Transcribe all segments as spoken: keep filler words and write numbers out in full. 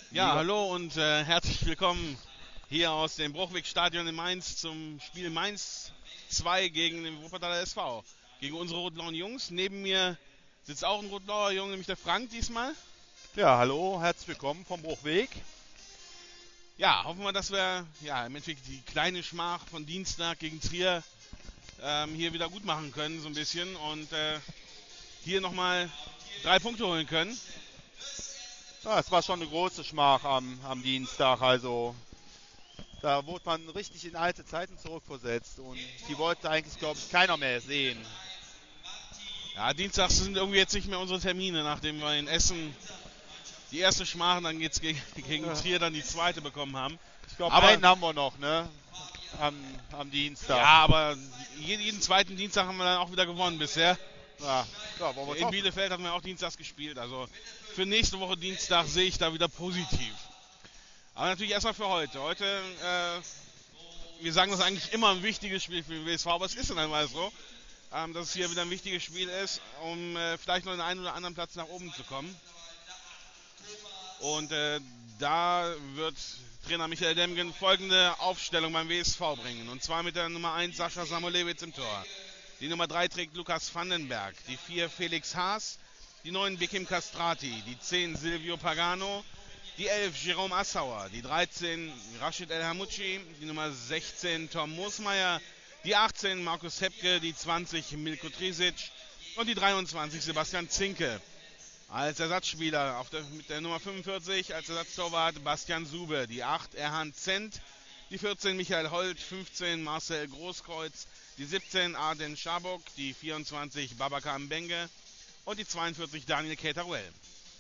Ja, hallo und äh, herzlich willkommen hier aus dem Bruchwegstadion in Mainz zum Spiel Mainz zwei gegen den Wuppertaler S V. Gegen unsere rot-blauen Jungs. Neben mir sitzt auch ein rot-blauer Junge, nämlich der Frank diesmal. Ja, hallo, herzlich willkommen vom Bruchweg. Ja, hoffen wir, dass wir ja, im Endeffekt die kleine Schmach von Dienstag gegen Trier ähm, hier wieder gut machen können, so ein bisschen. Und äh, hier nochmal drei Punkte holen können. Ja, es war schon eine große Schmach am, am Dienstag, also da wurde man richtig in alte Zeiten zurückversetzt und die wollte eigentlich, glaube ich, keiner mehr sehen. Ja, Dienstags sind irgendwie jetzt nicht mehr unsere Termine, nachdem wir in Essen die erste Schmach, dann geht's gegen, gegen Trier dann die zweite bekommen haben. Ich glaube, Aber einen haben wir noch, ne, am, am Dienstag. ja, aber jeden, jeden zweiten Dienstag haben wir dann auch wieder gewonnen bisher. Ja, ja, wollen wir In doch. Bielefeld hatten wir auch dienstags gespielt, also für nächste Woche Dienstag sehe ich da wieder positiv. Aber natürlich erstmal für heute. Heute, äh, wir sagen das eigentlich immer ein wichtiges Spiel für den W S V, aber es ist dann einmal so, ähm, dass es hier wieder ein wichtiges Spiel ist, um äh, vielleicht noch den einen oder anderen Platz nach oben zu kommen. Und äh, da wird Trainer Michael Demgen folgende Aufstellung beim W S V bringen. Und zwar mit der Nummer eins Sascha Samolewitz im Tor. Die Nummer drei trägt Lukas Vandenberg. Die vier Felix Haas. Die neun Bekim Castrati. Die zehn Silvio Pagano. Die elf Jerome Assauer. Die dreizehn Rashid El Hamouchi. Die Nummer sechzehn Tom Moosmeier. Die achtzehn Markus Hepke. Die zwanzig Milko Trisic. Und die dreiundzwanzig Sebastian Zinke. Als Ersatzspieler auf der, mit der Nummer fünfundvierzig, als Ersatztorwart Bastian Sube, die acht Erhan Zent, die vierzehn Michael Holt, fünfzehn Marcel Großkreuz, die siebzehn Arden Schabok, die vierundzwanzig Babacar Mbenge und die zweiundvierzig Daniel Keteruel.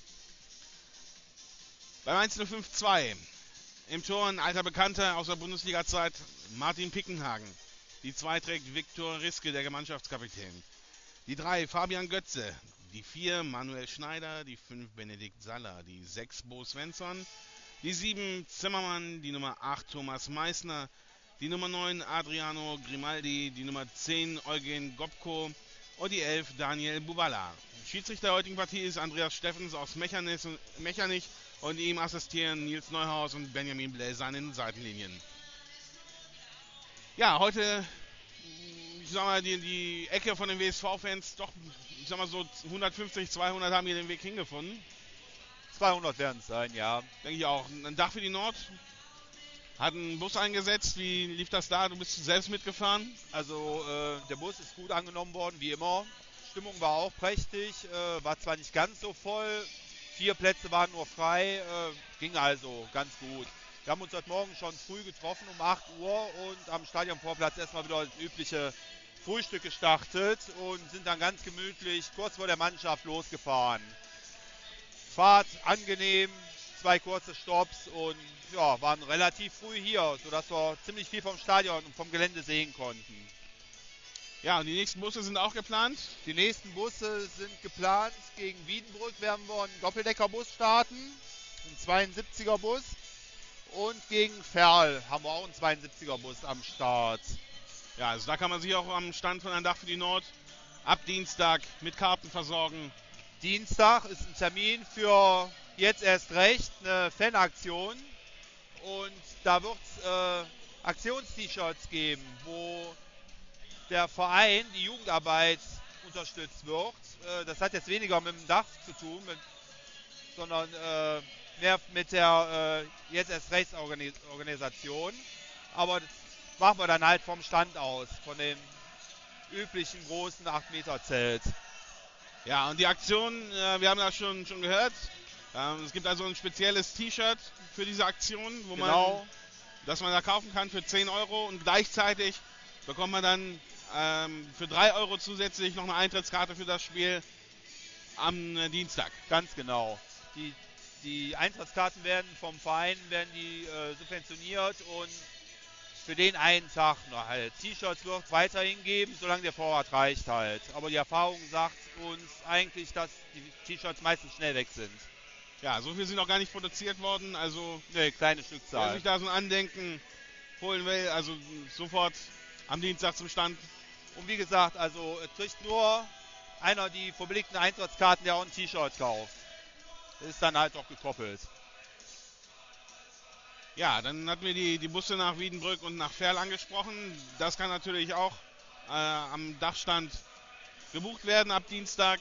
Beim eins null fünf zwei im Tor ein alter Bekannter aus der Bundesliga-Zeit, Martin Pickenhagen. Die zwei trägt Viktor Riske, der Mannschaftskapitän. Die drei Fabian Götze. Die vier Manuel Schneider, die fünf Benedikt Saller, die sechs Bo Svensson, die sieben Zimmermann, die Nummer acht Thomas Meissner, die Nummer neun Adriano Grimaldi, die Nummer zehn Eugen Gopko und die elf Daniel Bubala. Schiedsrichter der heutigen Partie ist Andreas Steffens aus Mechanich und ihm assistieren Nils Neuhaus und Benjamin Bläser an den Seitenlinien. Ja, heute, ich sag mal, die, die Ecke von den W S V-Fans doch, ich sag mal so hundertfünfzig, zweihundert haben hier den Weg hingefunden. zweihundert werden es sein, ja. Denke ich auch. Ein Dach für die Nord. Hat einen Bus eingesetzt. Wie lief das da? Du bist selbst mitgefahren? Also äh, der Bus ist gut angenommen worden, wie immer. Stimmung war auch prächtig, äh, war zwar nicht ganz so voll. Vier Plätze waren nur frei, äh, ging also ganz gut. Wir haben uns heute Morgen schon früh getroffen um acht Uhr und am Stadionvorplatz erstmal wieder das übliche Frühstück gestartet und sind dann ganz gemütlich kurz vor der Mannschaft losgefahren. Fahrt angenehm, zwei kurze Stopps und ja, waren relativ früh hier, sodass wir ziemlich viel vom Stadion und vom Gelände sehen konnten. Ja, und die nächsten Busse sind auch geplant? Die nächsten Busse sind geplant. Gegen Wiedenbrück werden wir einen Doppeldeckerbus starten, einen zweiundsiebziger Bus. Und gegen Ferl haben wir auch einen zweiundsiebziger Bus am Start. Ja, also da kann man sich auch am Stand von Ein Dach für die Nord ab Dienstag mit Karten versorgen. Dienstag ist ein Termin für jetzt erst recht eine Fanaktion. Und da wird es äh, Aktions-T-Shirts geben, wo der Verein die Jugendarbeit unterstützt wird. Äh, das hat jetzt weniger mit dem Dach zu tun, mit, sondern äh, mehr mit der äh, jetzt erst Rechtsorganisation. Aber das machen wir dann halt vom Stand aus, von dem üblichen großen acht Meter Zelt. Ja, und die Aktion, äh, wir haben das schon, schon gehört. Ähm, es gibt also ein spezielles T-Shirt für diese Aktion, wo Genau. man, das man da kaufen kann für zehn Euro und gleichzeitig bekommt man dann ähm, für drei Euro zusätzlich noch eine Eintrittskarte für das Spiel am äh, Dienstag. Ganz genau. Die, die Eintrittskarten werden vom Verein werden die äh, subventioniert und für den einen Tag nur halt. T-Shirts wird es weiterhin geben, solange der Vorrat reicht halt. Aber die Erfahrung sagt uns eigentlich, dass die T-Shirts meistens schnell weg sind. Ja, so viel sind noch gar nicht produziert worden, also ne, kleine wer Stückzahl. sich da so ein Andenken holen will, also sofort am Dienstag zum Stand. Und wie gesagt, also es kriegt nur einer die verbilligten Eintrittskarten, der auch ein T-Shirt kauft. Das ist dann halt auch gekoppelt. Ja, dann hatten wir die, die Busse nach Wiedenbrück und nach Ferl angesprochen. Das kann natürlich auch äh, am Dachstand gebucht werden ab Dienstag.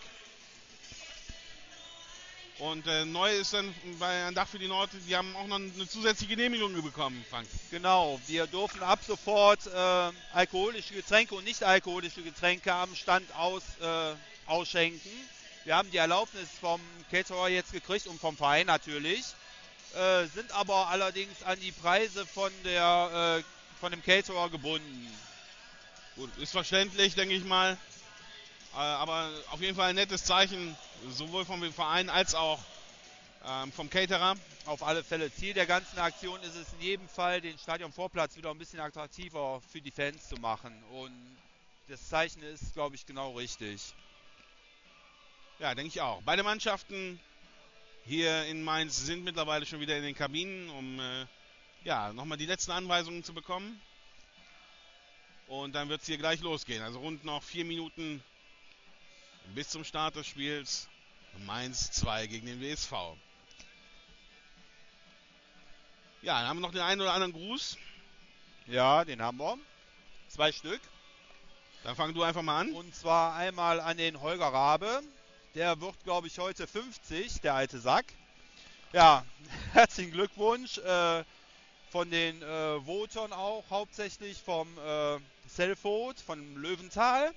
Und äh, neu ist dann bei ein Dach für die Nord, die haben auch noch eine zusätzliche Genehmigung bekommen, Frank. Genau, wir dürfen ab sofort äh, alkoholische Getränke und nicht alkoholische Getränke am Stand aus, äh, ausschenken. Wir haben die Erlaubnis vom Caterer jetzt gekriegt und vom Verein natürlich. Äh, sind aber allerdings an die Preise von, der, äh, von dem Caterer gebunden. Gut, ist verständlich, denke ich mal. Äh, aber auf jeden Fall ein nettes Zeichen, sowohl vom Verein als auch ähm, vom Caterer. Auf alle Fälle. Ziel der ganzen Aktion ist es in jedem Fall, den Stadionvorplatz wieder ein bisschen attraktiver für die Fans zu machen. Und das Zeichen ist, glaube ich, genau richtig. Ja, denke ich auch. Beide Mannschaften hier in Mainz sind mittlerweile schon wieder in den Kabinen, um äh, ja, nochmal die letzten Anweisungen zu bekommen. Und dann wird es hier gleich losgehen. Also rund noch vier Minuten bis zum Start des Spiels. Mainz zwei gegen den W S V. Ja, dann haben wir noch den einen oder anderen Gruß. Ja, den haben wir. Zwei Stück. Dann fang du einfach mal an. Und zwar einmal an den Holger Rabe. Der wird, glaube ich, heute fünfzig, der alte Sack. Ja, herzlichen Glückwunsch äh, von den äh, Votern auch, hauptsächlich vom äh, Self-Vote, von Löwenthal.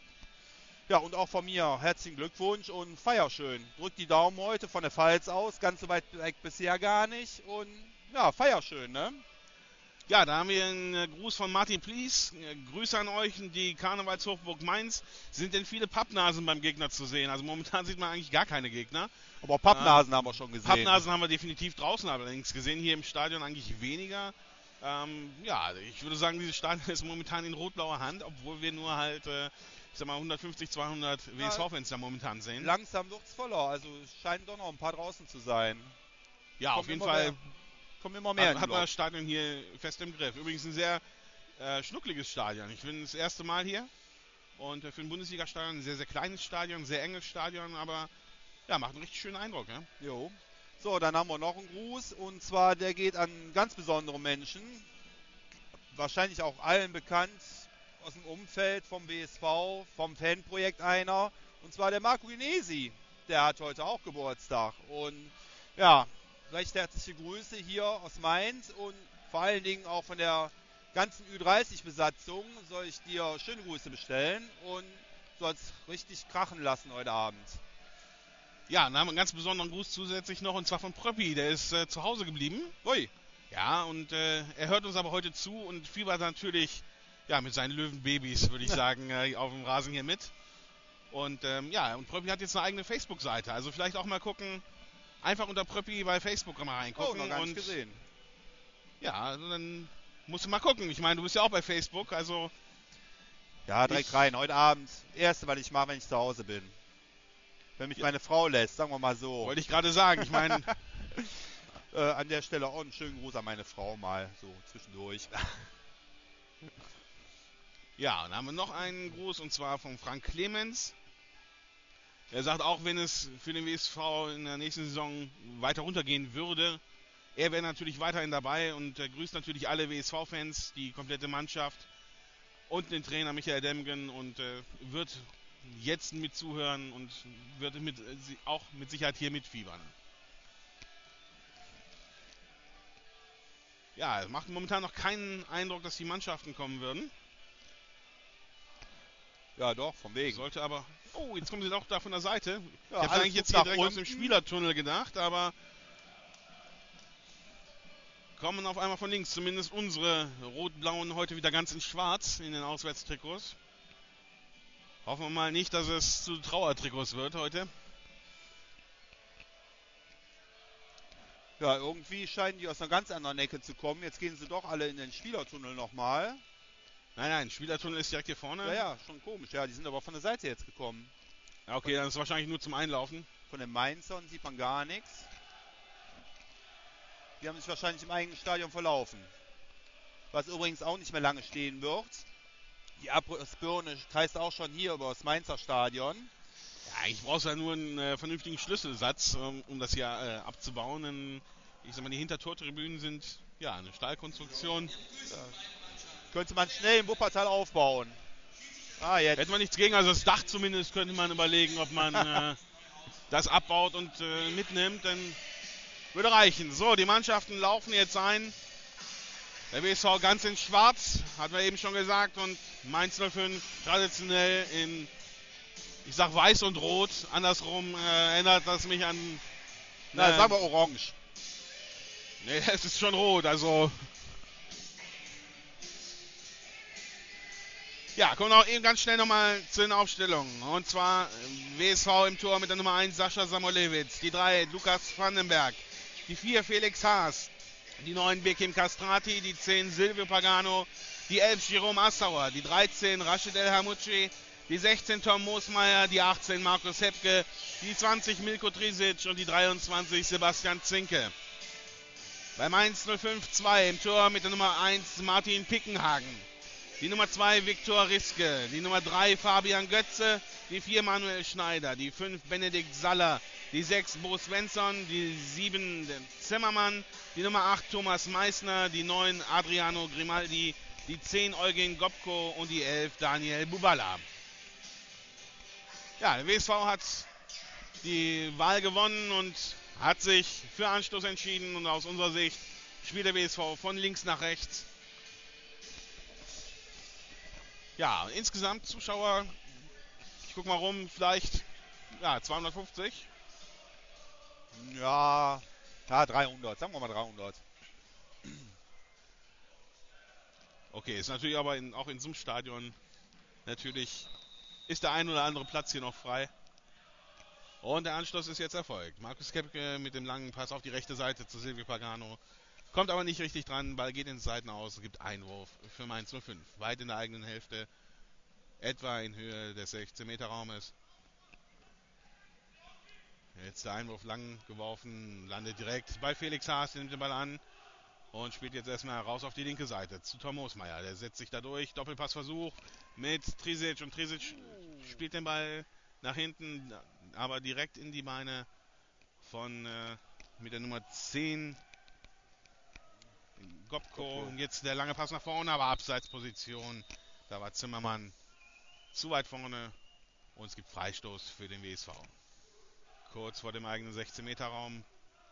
Ja, und auch von mir herzlichen Glückwunsch und feier schön. Drückt die Daumen heute von der Pfalz aus, ganz so weit weg bisher gar nicht. Und ja, feier schön, ne? Ja, da haben wir einen äh, Gruß von Martin Pries. Äh, Grüße an euch in die Karnevalshochburg Mainz. Sind denn viele Pappnasen beim Gegner zu sehen? Also momentan sieht man eigentlich gar keine Gegner. Aber Pappnasen ähm, haben wir schon gesehen. Pappnasen haben wir definitiv draußen allerdings gesehen. Hier im Stadion eigentlich weniger. Ähm, ja, ich würde sagen, dieses Stadion ist momentan in rot-blauer Hand, obwohl wir nur halt, äh, ich sag mal, hundertfünfzig, zweihundert W S V-Fans da momentan sehen. Langsam wird's voller, also es scheinen doch noch ein paar draußen zu sein. Ja, auf jeden Fall. Mehr. Kommen immer mehr. Hat, hat man das Stadion hier fest im Griff. Übrigens ein sehr äh, schnuckliges Stadion. Ich bin das erste Mal hier. Und äh, für ein Bundesliga-Stadion ein sehr, sehr kleines Stadion, ein sehr enges Stadion, aber ja, macht einen richtig schönen Eindruck. Ja? Jo. So, dann haben wir noch einen Gruß. Und zwar, der geht an ganz besondere Menschen. Wahrscheinlich auch allen bekannt aus dem Umfeld vom W S V, vom Fanprojekt einer. Und zwar der Marco Genesi. Der hat heute auch Geburtstag. Und ja, recht herzliche Grüße hier aus Mainz und vor allen Dingen auch von der ganzen Ü dreißig-Besatzung soll ich dir schöne Grüße bestellen und soll es richtig krachen lassen heute Abend. Ja, dann haben wir einen ganz besonderen Gruß zusätzlich noch und zwar von Pröppi, der ist äh, zu Hause geblieben. Ui. Ja, und äh, er hört uns aber heute zu und fiebert natürlich ja, mit seinen Löwenbabys, würde ich sagen, äh, auf dem Rasen hier mit. Und ähm, ja, und Pröppi hat jetzt eine eigene Facebook-Seite, also vielleicht auch mal gucken. Einfach unter Pröppi bei Facebook mal reingucken. Oh, noch gar nicht und gesehen. Ja, also dann musst du mal gucken. Ich meine, du bist ja auch bei Facebook, also... Ja, direkt rein. Heute Abend. Erste, was ich mache, wenn ich zu Hause bin. Wenn mich ja. meine Frau lässt, sagen wir mal so. Wollte ich gerade sagen. Ich meine... äh, an der Stelle auch einen schönen Gruß an meine Frau mal, so zwischendurch. Ja, dann haben wir noch einen Gruß und zwar von Frank Clemens. Er sagt, auch wenn es für den W S V in der nächsten Saison weiter runtergehen würde, er wäre natürlich weiterhin dabei und er grüßt natürlich alle W S V-Fans, die komplette Mannschaft und den Trainer Michael Demgen und äh, wird jetzt mit zuhören und wird mit, äh, auch mit Sicherheit hier mitfiebern. Ja, es macht momentan noch keinen Eindruck, dass die Mannschaften kommen würden. Ja, doch, vom Wegen. Sollte aber... Oh, jetzt kommen sie doch da von der Seite. Ja, ich habe eigentlich jetzt hier direkt unten aus dem Spielertunnel gedacht, aber kommen auf einmal von links. Zumindest unsere Rot-Blauen heute wieder ganz in Schwarz in den Auswärtstrikots. Hoffen wir mal nicht, dass es zu Trauertrikots wird heute. Ja, irgendwie scheinen die aus einer ganz anderen Ecke zu kommen. Jetzt gehen sie doch alle in den Spielertunnel nochmal. Nein, nein, Spielertunnel ist direkt hier vorne. Ja, ja, schon komisch. Ja, die sind aber von der Seite jetzt gekommen. Ja, okay, dann ist es wahrscheinlich nur zum Einlaufen. Von den Mainzern sieht man gar nichts. Die haben sich wahrscheinlich im eigenen Stadion verlaufen. Was übrigens auch nicht mehr lange stehen wird. Die Abrissbirne kreist auch schon hier über das Mainzer Stadion. Ja, ich brauche ja nur einen äh, vernünftigen Schlüsselsatz, um, um das hier äh, abzubauen. Dann ich sag mal, die Hintertortribünen sind ja eine Stahlkonstruktion. Da könnte man schnell in Wuppertal aufbauen. Ah, jetzt. Hätte man nichts gegen, also das Dach zumindest könnte man überlegen, ob man äh, das abbaut und äh, mitnimmt, dann würde reichen. So, die Mannschaften laufen jetzt ein. Der W S V ganz in schwarz, hatten wir eben schon gesagt, und Mainz null fünf traditionell in, ich sag weiß und rot. Andersrum äh, erinnert das mich an... Na, äh, sagen wir orange. Nee, es ist schon rot, also... Ja, kommen wir auch eben ganz schnell nochmal zu den Aufstellungen. Und zwar W S V im Tor mit der Nummer eins Sascha Samolewitz, die drei Lukas Vandenberg, die vier Felix Haas, die neun Bekim Castrati, die zehn Silvio Pagano, die elf Jerome Assauer, die dreizehn Rashid El Hamouchi, die sechzehn Tom Moosmeier, die achtzehn Markus Hepke, die zwanzig Milko Trisic und die dreiundzwanzig Sebastian Zinke. Bei Mainz null fünf zwei im Tor mit der Nummer eins Martin Pickenhagen, die Nummer zwei Viktor Riske, die Nummer drei Fabian Götze, die vier Manuel Schneider, die fünf Benedikt Saller, die sechs Bo Svensson, die sieben Zimmermann, die Nummer acht Thomas Meissner, die neun Adriano Grimaldi, die zehn Eugen Gopko und die elf Daniel Bubala. Ja, der W S V hat die Wahl gewonnen und hat sich für Anstoß entschieden, und aus unserer Sicht spielt der W S V von links nach rechts. Ja, insgesamt Zuschauer, ich guck mal rum, vielleicht ja, zweihundertfünfzig. Ja, ja, dreihundert, sagen wir mal dreihundert. Okay, ist natürlich aber in, auch in so einem Stadion natürlich ist der ein oder andere Platz hier noch frei. Und der Anschluss ist jetzt erfolgt. Markus Kepke mit dem langen Pass auf die rechte Seite zu Silvio Pagano. Kommt aber nicht richtig dran, Ball geht ins Seiten aus, es gibt Einwurf für Mainz null fünf. Weit in der eigenen Hälfte, etwa in Höhe des sechzehn Meter Raumes. Jetzt der Einwurf lang geworfen, landet direkt bei Felix Haas, nimmt den Ball an und spielt jetzt erstmal raus auf die linke Seite zu Tom Moosmeier. Der setzt sich da durch, Doppelpassversuch mit Trisic, und Trisic spielt den Ball nach hinten, aber direkt in die Beine von äh, mit der Nummer zehn Gopko. Und jetzt der lange Pass nach vorne, aber Abseitsposition. Da war Zimmermann zu weit vorne und es gibt Freistoß für den W S V. Kurz vor dem eigenen sechzehn Meter Raum.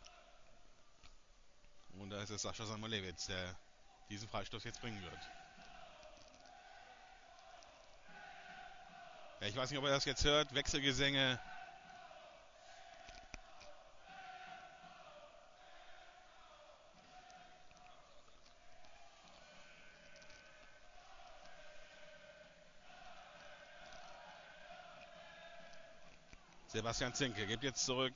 Und da ist es Sascha Samolewitz, der diesen Freistoß jetzt bringen wird. Ja, ich weiß nicht, ob ihr das jetzt hört. Wechselgesänge. Sebastian Zinke gibt jetzt zurück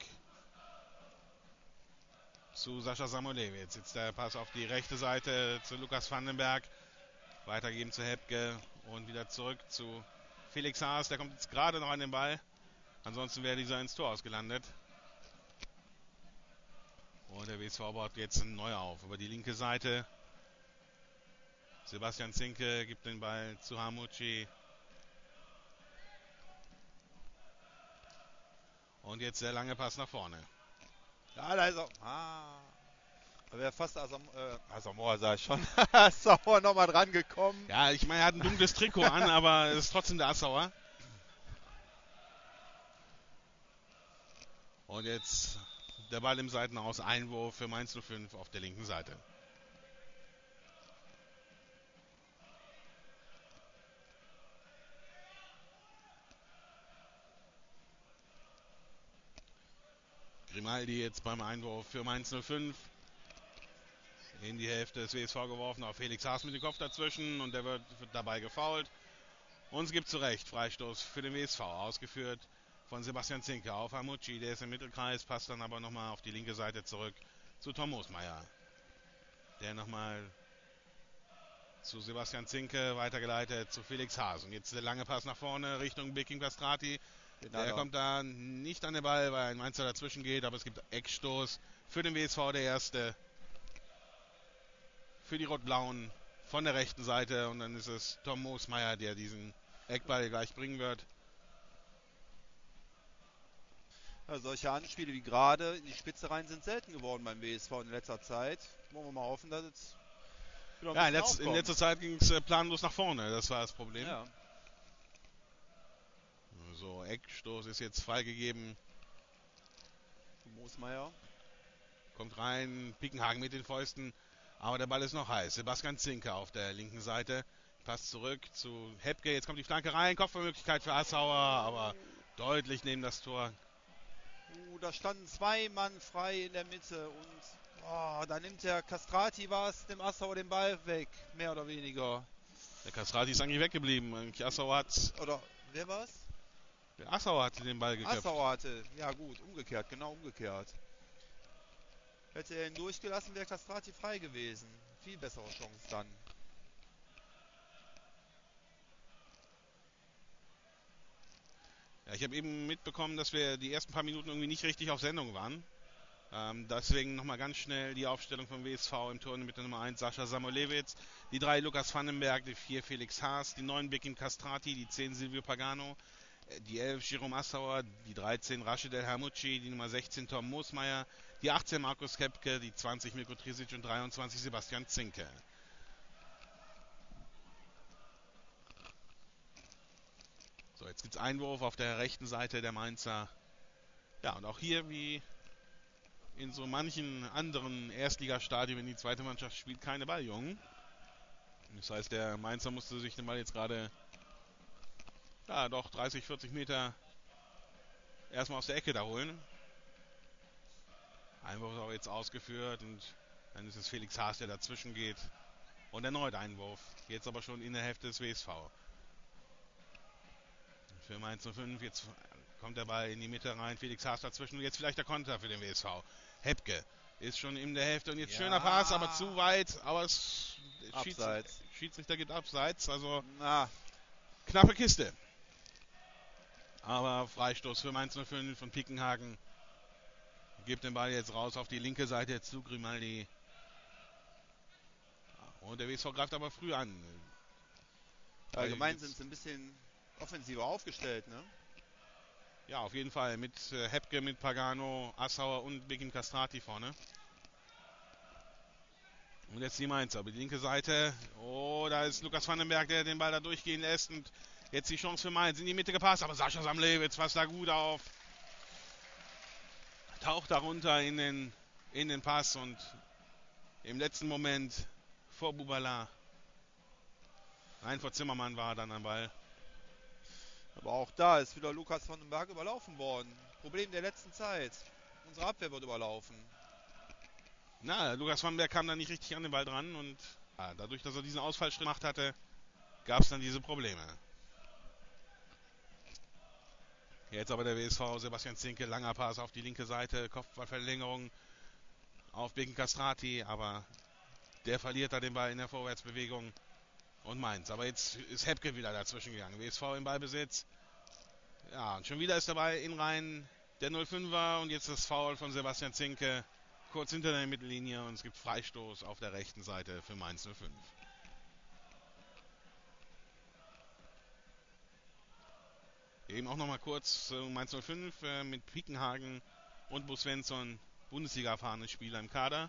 zu Sascha Samolewitz. Jetzt der Pass auf die rechte Seite zu Lukas Vandenberg. Weitergeben zu Hepke und wieder zurück zu Felix Haas. Der kommt jetzt gerade noch an den Ball. Ansonsten wäre dieser ins Tor ausgelandet. Und der W S V baut jetzt neu auf. Über die linke Seite. Sebastian Zinke gibt den Ball zu Hamouchi. Und jetzt der lange Pass nach vorne. Ja, da ist er. Ah. Da wäre fast Asam, äh, Asamoah, sag ich schon. Sauer nochmal dran gekommen. Ja, ich meine, er hat ein dunkles Trikot an, aber es ist trotzdem der Assauer. Und jetzt der Ball im Seitenaus. Einwurf für Mainz null fünf auf der linken Seite. Grimaldi jetzt beim Einwurf für Mainz null fünf. In die Hälfte des W S V geworfen, auf Felix Haas mit dem Kopf dazwischen, und der wird, wird dabei gefoult. Und es gibt zu Recht Freistoß für den W S V, ausgeführt von Sebastian Zinke auf Hamouchi. Der ist im Mittelkreis, passt dann aber nochmal auf die linke Seite zurück zu Tom Moosmeier. Der nochmal zu Sebastian Zinke weitergeleitet zu Felix Haas. Und jetzt der lange Pass nach vorne Richtung Bekim Castrati. Genau. Der kommt da nicht an den Ball, weil ein Mainzer dazwischen geht, aber es gibt Eckstoß für den W S V, der erste. Für die Rot-Blauen von der rechten Seite, und dann ist es Tom Moosmeier, der diesen Eckball gleich bringen wird. Ja, solche Anspiele wie gerade in die Spitze rein sind selten geworden beim W S V in letzter Zeit. Wollen wir mal hoffen, dass es wieder ein Ja, in, bisschen letz, in aufkommt. letzter Zeit ging es äh, planlos nach vorne. Das war das Problem. Ja. So, Eckstoß ist jetzt freigegeben. Moosmeier. Kommt rein, Pickenhagen mit den Fäusten. Aber der Ball ist noch heiß. Sebastian Zinke auf der linken Seite. Passt zurück zu Hepke. Jetzt kommt die Flanke rein. Kopfballmöglichkeit für Assauer, aber deutlich neben das Tor. Uh, da standen zwei Mann frei in der Mitte und oh, da nimmt der Castrati was, dem Assauer den Ball weg, mehr oder weniger. Der Castrati ist eigentlich weggeblieben. Eigentlich Assauer hat, Oder wer war's? der Assauer hatte den Ball geköpft. Assauer hatte, ja gut, umgekehrt, genau umgekehrt. Hätte er ihn durchgelassen, wäre Castrati frei gewesen. Viel bessere Chance dann. Ja, ich habe eben mitbekommen, dass wir die ersten paar Minuten irgendwie nicht richtig auf Sendung waren. Ähm, deswegen nochmal ganz schnell die Aufstellung vom W S V im Tor mit der Nummer eins Sascha Samolewitz, die drei Lukas Vandenberg, die vier Felix Haas, die neun Bekim Castrati, die zehn Silvio Pagano, äh, die elf Jerome Assauer, die dreizehn Rashid El Hamucci, die Nummer sechzehn Tom Moosmeier, die achtzehn Markus Kepke, die zwanzig Mirko Trisic und dreiundzwanzig Sebastian Zinke. So, jetzt gibt es Einwurf auf der rechten Seite der Mainzer. Ja, und auch hier wie in so manchen anderen Erstligastadien, wenn die zweite Mannschaft spielt, keine Balljungen. Das heißt, der Mainzer musste sich den Ball jetzt gerade, ja doch, dreißig, vierzig Meter erstmal aus der Ecke da holen. Einwurf ist auch jetzt ausgeführt und dann ist es Felix Haas, der dazwischen geht. Und erneut Einwurf. Jetzt aber schon in der Hälfte des W S V. Für Mainz null fünf, jetzt kommt der Ball in die Mitte rein, Felix Haas dazwischen und jetzt vielleicht der Konter für den W S V. Hepke ist schon in der Hälfte und jetzt Ja. schöner Pass, aber zu weit, aber es Abseits. Schiedsrichter geht abseits, also Na, knappe Kiste. Aber Freistoß für Mainz null fünf von Pickenhagen. Gibt den Ball jetzt raus auf die linke Seite zu Grimaldi. Und der W S V greift aber früh an. allgemein sind sie ein bisschen offensiver aufgestellt, ne? Ja, auf jeden Fall. Mit äh, Hepke, mit Pagano, Assauer und Bekim Castrati vorne. Und jetzt die Mainzer. Aber die linke Seite. Oh, da ist Lukas Vandenberg, der den Ball da durchgehen lässt. Und jetzt die Chance für Mainz. In die Mitte gepasst. Aber Sascha Samlewitz passt da gut auf. Taucht darunter in den, in den Pass. Und im letzten Moment vor Bubala. Nein, vor Zimmermann war er dann am Ball. Aber auch da ist wieder Lukas Vandenberg überlaufen worden. Problem der letzten Zeit. Unsere Abwehr wird überlaufen. Na, Lukas Vandenberg kam da nicht richtig an den Ball dran. Und ja, dadurch, dass er diesen Ausfallschritt gemacht hatte, gab es dann diese Probleme. Jetzt aber der W S V, Sebastian Zinke, langer Pass auf die linke Seite, Kopfballverlängerung auf Bekim Castrati, aber der verliert da den Ball in der Vorwärtsbewegung und Mainz. Aber jetzt ist Hepke wieder dazwischen gegangen. W S V im Ballbesitz. Ja, und schon wieder ist dabei in Reihen der null fünfer und jetzt das Foul von Sebastian Zinke kurz hinter der Mittellinie und es gibt Freistoß auf der rechten Seite für Mainz null fünf. Eben auch nochmal kurz zu Mainz null fünf äh, mit Pickenhagen und Bo Svensson, Bundesliga-erfahrene Spieler im Kader.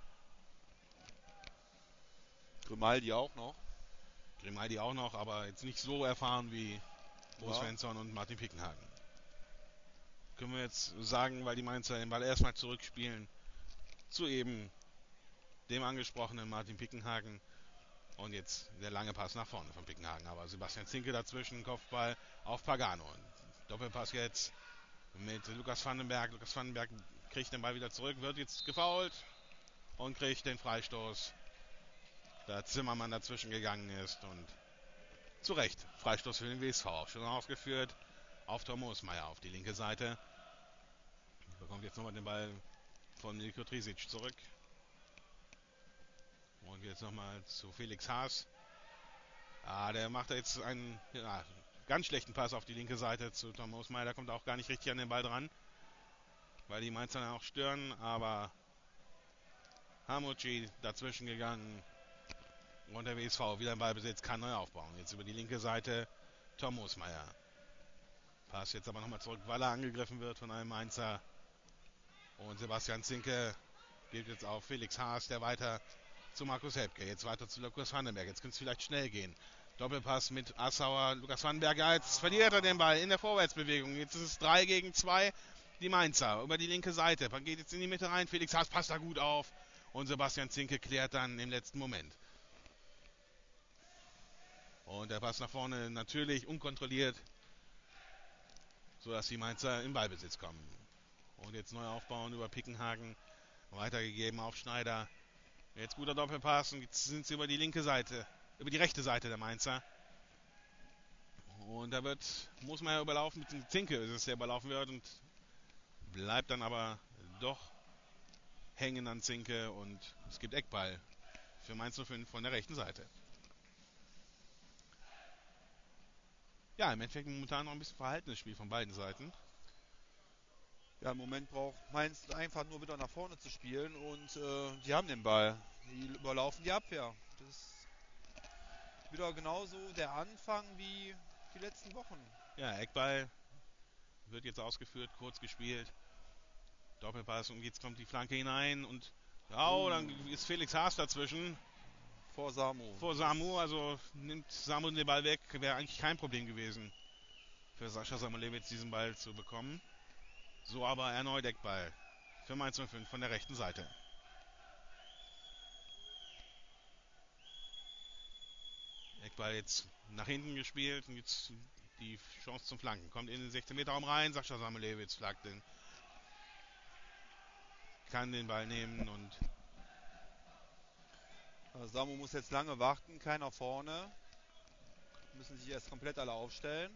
Grimaldi auch noch. Grimaldi auch noch, aber jetzt nicht so erfahren wie Bo Ja. Svensson und Martin Pickenhagen. Können wir jetzt sagen, weil die Mainzer den Ball erstmal zurückspielen, zu eben dem angesprochenen Martin Pickenhagen. Und jetzt der lange Pass nach vorne von Pickenhagen. Aber Sebastian Zinke dazwischen, Kopfball auf Pagano. Doppelpass jetzt mit Lukas Vandenberg. Lukas Vandenberg kriegt den Ball wieder zurück, wird jetzt gefoult und kriegt den Freistoß, da Zimmermann dazwischen gegangen ist. Und zu Recht, Freistoß für den W S V, auch schon ausgeführt, auf Tom Moosmeier auf die linke Seite. Bekommt jetzt nochmal den Ball von Mirko Trisic zurück. Und jetzt nochmal zu Felix Haas. Ah, der macht jetzt einen ja, ganz schlechten Pass auf die linke Seite zu Tom Moosmeier. Da kommt er auch gar nicht richtig an den Ball dran, weil die Mainzer dann auch stören. Aber Hamucci dazwischen gegangen. Und der W S V wieder im Ballbesitz, kann neu aufbauen. Jetzt über die linke Seite Tom Moosmeier. Pass jetzt aber nochmal zurück, weil er angegriffen wird von einem Mainzer. Und Sebastian Zinke geht jetzt auf Felix Haas, der weiter zu Markus Hebke, jetzt weiter zu Lukas Vandenberg. Jetzt könnte es vielleicht schnell gehen. Doppelpass mit Assauer, Lukas Vandenberg, ja, jetzt verliert er den Ball in der Vorwärtsbewegung. Jetzt ist es drei gegen zwei, die Mainzer über die linke Seite. Man geht jetzt in die Mitte rein, Felix Haas passt da gut auf und Sebastian Zinke klärt dann im letzten Moment. Und der Pass nach vorne natürlich unkontrolliert, sodass die Mainzer in Ballbesitz kommen. Und jetzt neu aufbauen über Pickenhagen, weitergegeben auf Schneider. Jetzt guter Doppelpass und jetzt sind sie über die linke Seite, über die rechte Seite der Mainzer. Und da wird, muss man ja überlaufen, mit dem Zinke ist es, der überlaufen wird und bleibt dann aber doch hängen an Zinke und es gibt Eckball für Mainz null fünf von der rechten Seite. Ja, im Endeffekt momentan noch ein bisschen verhaltenes Spiel von beiden Seiten. Ja, im Moment braucht Mainz einfach nur wieder nach vorne zu spielen und äh, die haben den Ball. Die überlaufen die Abwehr. Das ist wieder genauso der Anfang wie die letzten Wochen. Ja, Eckball wird jetzt ausgeführt, kurz gespielt. Doppelpass und jetzt kommt die Flanke hinein und oh, dann ist Felix Haas dazwischen. Vor Samu. Vor Samu, also nimmt Samu den Ball weg. Wäre eigentlich kein Problem gewesen für Sascha Samulewicz, diesen Ball zu bekommen. So aber erneut Eckball für Mainz null fünf von der rechten Seite. Eckball jetzt nach hinten gespielt und jetzt die Chance zum Flanken. Kommt in den sechzehn Meter Raum rein, Sascha Samulewicz flaggt den. Kann den Ball nehmen und Samu muss jetzt lange warten, keiner vorne. Müssen sich erst komplett alle aufstellen.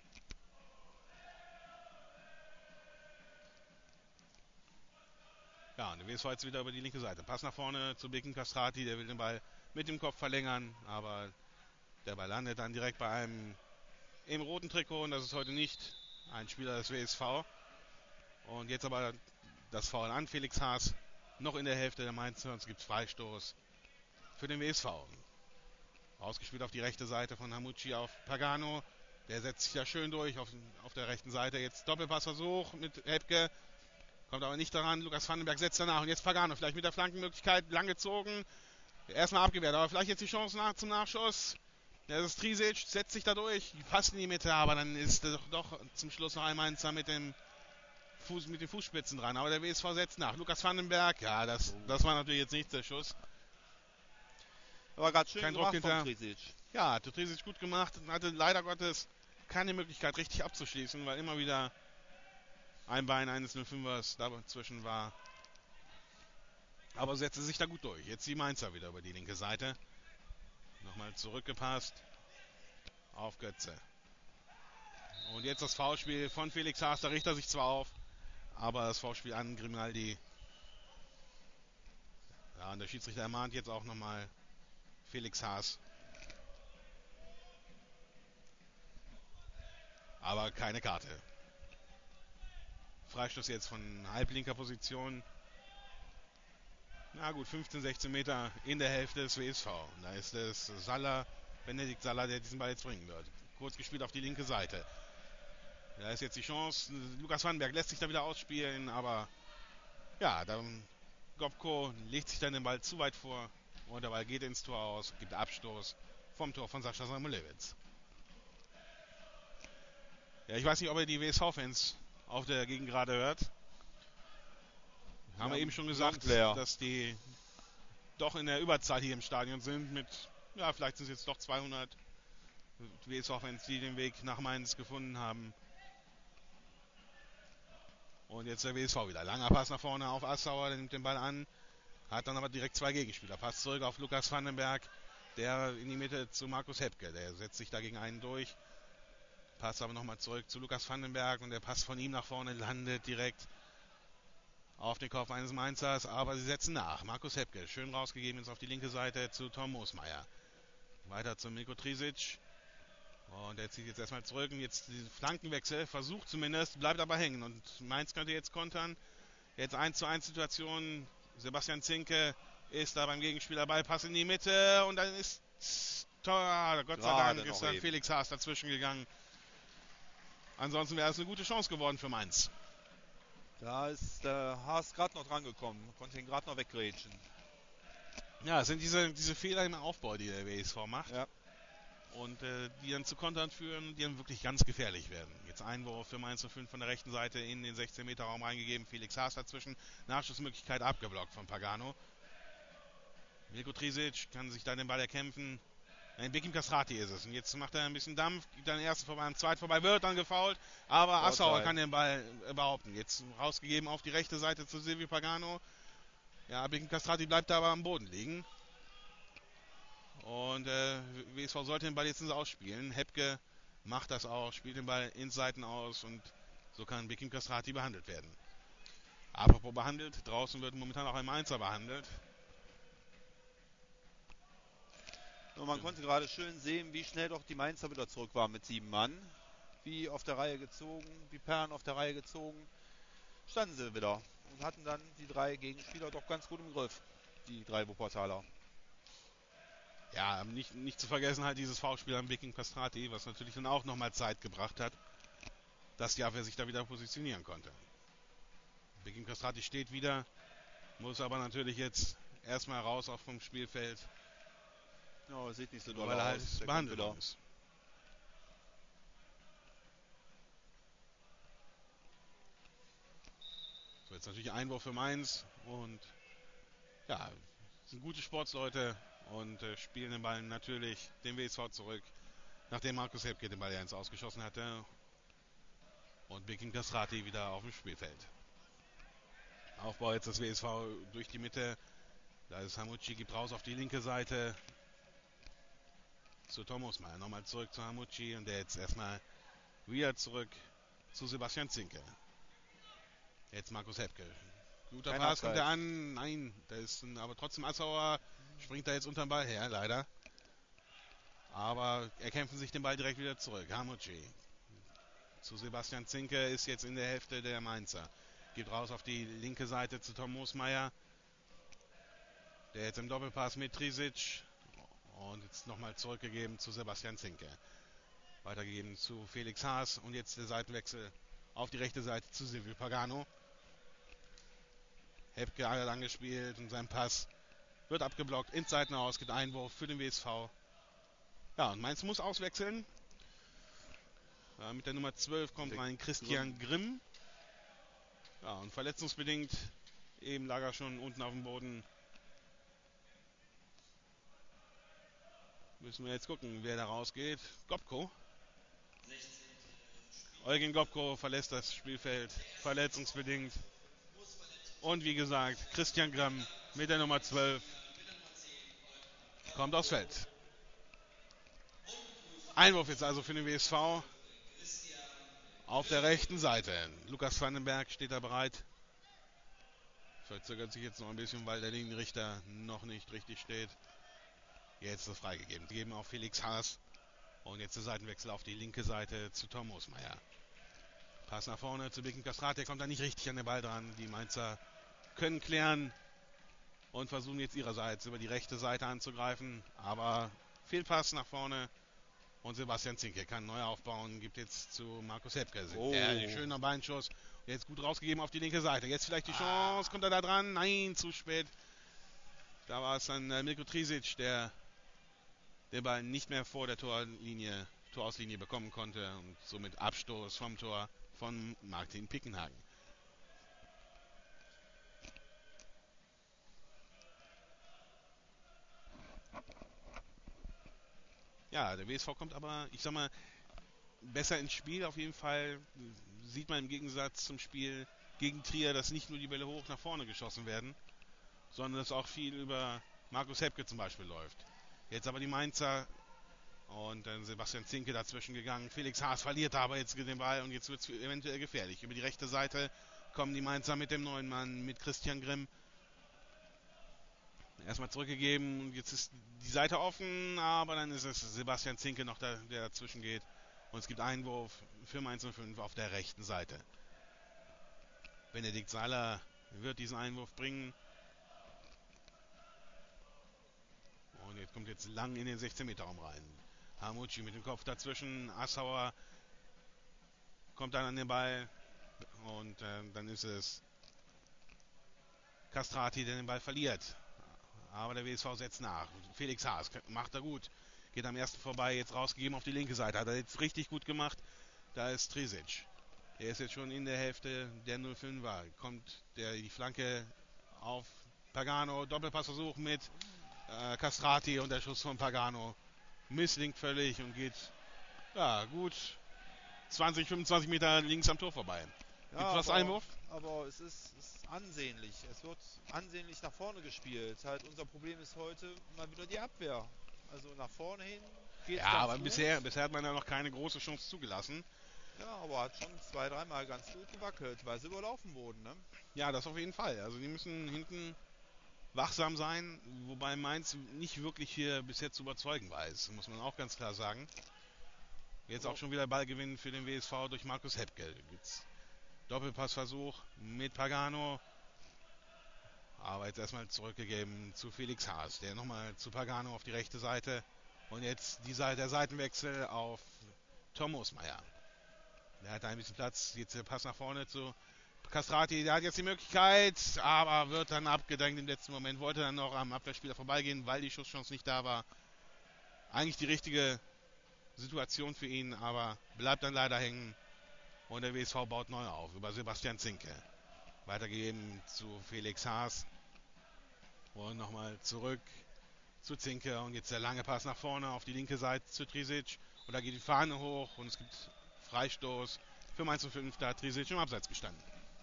Ja, und der W S V jetzt wieder über die linke Seite. Pass nach vorne zu Biken Castrati, der will den Ball mit dem Kopf verlängern, aber der Ball landet dann direkt bei einem im roten Trikot und das ist heute nicht ein Spieler des W S V. Und jetzt aber das Foul an Felix Haas, noch in der Hälfte der Mainzer, und es gibt Freistoß für den W S V. Ausgespielt auf die rechte Seite von Hamucci auf Pagano. Der setzt sich ja schön durch auf, auf der rechten Seite. Jetzt Doppelpassversuch mit Hebke. Kommt aber nicht daran. Lukas Vandenberg setzt danach. Und jetzt Pagano vielleicht mit der Flankenmöglichkeit langgezogen. Erstmal abgewehrt. Aber vielleicht jetzt die Chance nach, zum Nachschuss. Das ist Trisic, setzt sich da durch. Passt in die Mitte. Aber dann ist doch, doch zum Schluss noch ein Mainzer mit dem Fuß, mit den Fußspitzen dran. Aber der W S V setzt nach. Lukas Vandenberg. Ja, das, das war natürlich jetzt nicht der Schuss. Aber gerade schön Kein gemacht Druck von hinter. Trisic. Ja, hat Trisic gut gemacht und hatte leider Gottes keine Möglichkeit richtig abzuschließen, weil immer wieder ein Bein eines null fünfers dazwischen war. Aber setzte sich da gut durch. Jetzt die Mainzer wieder über die linke Seite. Nochmal zurückgepasst auf Götze. Und jetzt das Foulspiel von Felix Haas. Da richtet er sich zwar auf, aber das Foulspiel an Grimaldi. Ja, und der Schiedsrichter ermahnt jetzt auch nochmal Felix Haas. Aber keine Karte. Freistoß jetzt von halblinker Position. Na gut, fünfzehn, sechzehn Meter in der Hälfte des W S V. Und da ist es Saller, Benedikt Saller, der diesen Ball jetzt bringen wird. Kurz gespielt auf die linke Seite. Da ist jetzt die Chance. Lukas Vandenberg lässt sich da wieder ausspielen, aber ja, dann Gopko legt sich dann den Ball zu weit vor. Und der Ball geht ins Tor aus, gibt Abstoß vom Tor von Sascha Samulewicz. Ja, ich weiß nicht, ob ihr die W S V-Fans auf der Gegengrade hört. Haben wir eben schon gesagt, dass die doch in der Überzahl hier im Stadion sind mit, ja, vielleicht sind es jetzt doch zweihundert W S V-Fans, die den Weg nach Mainz gefunden haben. Und jetzt der W S V wieder. Langer Pass nach vorne auf Assauer, der nimmt den Ball an. Hat dann aber direkt zwei Gegenspieler. Pass zurück auf Lukas Vandenberg, der in die Mitte zu Markus Hebke. Der setzt sich dagegen einen durch. Pass aber nochmal zurück zu Lukas Vandenberg und der Pass von ihm nach vorne landet direkt auf den Kopf eines Mainzers. Aber sie setzen nach. Markus Hebke, schön rausgegeben jetzt auf die linke Seite zu Tom Moosmeier. Weiter zu Milko Trisic. Und er zieht jetzt erstmal zurück und jetzt diesen Flankenwechsel, versucht zumindest, bleibt aber hängen. Und Mainz könnte jetzt kontern. Jetzt eins zu eins Situation. Sebastian Zinke ist da beim Gegenspieler bei, Pass in die Mitte und dann ist Tor. Gott sei Dank ist dann Felix Haas dazwischen gegangen. Ansonsten wäre es eine gute Chance geworden für Mainz. Da ist der Haas gerade noch dran gekommen, konnte ihn gerade noch weggrätschen. Ja, es sind diese, diese Fehler im Aufbau, die der W S V macht. Ja. Und äh, die dann zu Kontern führen, die dann wirklich ganz gefährlich werden. Jetzt Einwurf für Mainz null fünf von der rechten Seite in den sechzehn Meter Raum reingegeben. Felix Haas dazwischen. Nachschussmöglichkeit abgeblockt von Pagano. Milko Trisic kann sich dann den Ball erkämpfen. Nein, Bekim Kastrati ist es. Und jetzt macht er ein bisschen Dampf, geht dann erst vorbei, am zweiten vorbei, wird dann gefoult. Aber Assauer kann den Ball behaupten. Jetzt rausgegeben auf die rechte Seite zu Silvio Pagano. Ja, Bekim Kastrati bleibt da aber am Boden liegen. Und äh, W S V sollte den Ball jetzt ins Ausspielen. Hepke macht das auch, spielt den Ball ins Seiten aus und so kann Bekim Kastrati behandelt werden. Apropos behandelt, draußen wird momentan auch ein Mainzer behandelt. Und man ja. konnte gerade schön sehen, wie schnell doch die Mainzer wieder zurück waren mit sieben Mann. Wie auf der Reihe gezogen, wie Perlen auf der Reihe gezogen, standen sie wieder und hatten dann die drei Gegenspieler doch ganz gut im Griff, die drei Wuppertaler. Ja, nicht, nicht zu vergessen halt dieses Foulspiel an Bekim Kastrati, was natürlich dann auch nochmal Zeit gebracht hat, dass die Abwehr sich da wieder positionieren konnte. Bekim Kastrati steht wieder, muss aber natürlich jetzt erstmal raus auch vom Spielfeld. Ja, sieht nicht so doll aus. Weil er halt behandelt ist. So, jetzt natürlich Einwurf für Mainz und ja, sind gute Sportsleute und äh, spielen den Ball natürlich dem W S V zurück, nachdem Markus Hepke den Ball ja ins Ausgeschossen hatte. Und Bekim Kastrati wieder auf dem Spielfeld. Aufbau jetzt das W S V durch die Mitte. Da ist Hamucci, gibt raus auf die linke Seite zu Thomas Meyer. Nochmal zurück zu Hamucci und der jetzt erstmal wieder zurück zu Sebastian Zinke. Jetzt Markus Hepke. Guter Kein Pass, kommt Abseits. er an. Nein, da ist ein, aber trotzdem Assauer springt da jetzt unterm Ball her, leider. Aber er kämpfen sich den Ball direkt wieder zurück. Hamucci zu Sebastian Zinke ist jetzt in der Hälfte der Mainzer. Geht raus auf die linke Seite zu Tom Moosmeier. Der jetzt im Doppelpass mit Trisic. Und jetzt nochmal zurückgegeben zu Sebastian Zinke. Weitergegeben zu Felix Haas. Und jetzt der Seitenwechsel auf die rechte Seite zu Silvio Pagano. Hepke hat angespielt und sein Pass wird abgeblockt. Ins Seitenhaus geht Einwurf für den W S V. Ja, und Mainz muss auswechseln. Ja, mit der Nummer zwölf kommt rein Christian Grimm. Ja, und verletzungsbedingt eben lag er schon unten auf dem Boden. Müssen wir jetzt gucken, wer da rausgeht. Gopko. Eugen Gopko verlässt das Spielfeld, verletzungsbedingt. Und wie gesagt, Christian Grimm mit der Nummer zwölf kommt aufs Feld. Einwurf jetzt also für den W S V. Auf der rechten Seite. Lukas Vandenberg steht da bereit. Verzögert sich jetzt noch ein bisschen, weil der Linienrichter noch nicht richtig steht. Jetzt ist es freigegeben. Geben auf Felix Haas. Und jetzt der Seitenwechsel auf die linke Seite zu Tom Moosmeier. Pass nach vorne zu Bekim Kastrati. Der kommt da nicht richtig an den Ball dran. Die Mainzer können klären und versuchen jetzt ihrerseits über die rechte Seite anzugreifen. Aber Fehlpass nach vorne. Und Sebastian Zinke kann neu aufbauen. Gibt jetzt zu Markus Hepke. Oh. Der schöner Beinschuss. Jetzt gut rausgegeben auf die linke Seite. Jetzt vielleicht die Chance. Kommt er da dran? Nein, zu spät. Da war es dann äh, Milko Trisic, der den Ball nicht mehr vor der Torlinie, Torauslinie bekommen konnte. Und somit Abstoß vom Tor von Martin Pickenhagen. Ja, der W S V kommt aber, ich sag mal, besser ins Spiel auf jeden Fall. Sieht man im Gegensatz zum Spiel gegen Trier, dass nicht nur die Bälle hoch nach vorne geschossen werden, sondern dass auch viel über Markus Hepke zum Beispiel läuft. Jetzt aber die Mainzer und dann Sebastian Zinke dazwischen gegangen. Felix Haas verliert aber jetzt den Ball und jetzt wird es eventuell gefährlich. Über die rechte Seite kommen die Mainzer mit dem neuen Mann, mit Christian Grimm. Erstmal zurückgegeben und jetzt ist die Seite offen, aber dann ist es Sebastian Zinke noch, da, der dazwischen geht. Und es gibt Einwurf für Mainz null fünf auf der rechten Seite. Benedikt Seiler wird diesen Einwurf bringen. Und jetzt kommt jetzt lang in den sechzehn Meter Raum rein. Hamucci mit dem Kopf dazwischen. Assauer kommt dann an den Ball und äh, dann ist es Castrati, der den Ball verliert. Aber der W S V setzt nach. Felix Haas macht er gut. Geht am ersten vorbei, jetzt rausgegeben auf die linke Seite. Hat er jetzt richtig gut gemacht. Da ist Trisic. Er ist jetzt schon in der Hälfte der null fünf war. Kommt der, die Flanke auf Pagano. Doppelpassversuch mit äh, Castrati und der Schuss von Pagano misslingt völlig und geht ja gut zwanzig, fünfundzwanzig Meter links am Tor vorbei. Ja, Gibt was aber, Einwurf? aber es ist, ist ansehnlich. Es wird ansehnlich nach vorne gespielt. Halt unser Problem ist heute mal wieder die Abwehr. Also nach vorne hin geht es Ja, ganz aber gut. bisher, bisher hat man ja noch keine große Chance zugelassen. Ja, aber hat schon zwei, dreimal ganz gut gewackelt, weil sie überlaufen wurden. Ne? Ja, das auf jeden Fall. Also die müssen hinten wachsam sein, wobei Mainz nicht wirklich hier bisher zu überzeugen weiß, muss man auch ganz klar sagen. Jetzt auch schon wieder Ballgewinn für den W S V durch Markus Heppke. Gibt's Doppelpassversuch mit Pagano. Aber jetzt erstmal zurückgegeben zu Felix Haas, der nochmal zu Pagano auf die rechte Seite. Und jetzt dieser, der Seitenwechsel auf Tom Osmeier. Der hat ein bisschen Platz. Jetzt der Pass nach vorne zu Castrati. Der hat jetzt die Möglichkeit, aber wird dann abgedrängt im letzten Moment. Wollte dann noch am Abwehrspieler vorbeigehen, weil die Schusschance nicht da war. Eigentlich die richtige Situation für ihn, aber bleibt dann leider hängen. Und der W S V baut neu auf über Sebastian Zinke. Weitergegeben zu Felix Haas. Und nochmal zurück zu Zinke. Und jetzt der lange Pass nach vorne auf die linke Seite zu Trisic. Und da geht die Fahne hoch und es gibt Freistoß für Mainz null fünf. Da hat Trisic im Abseits gestanden.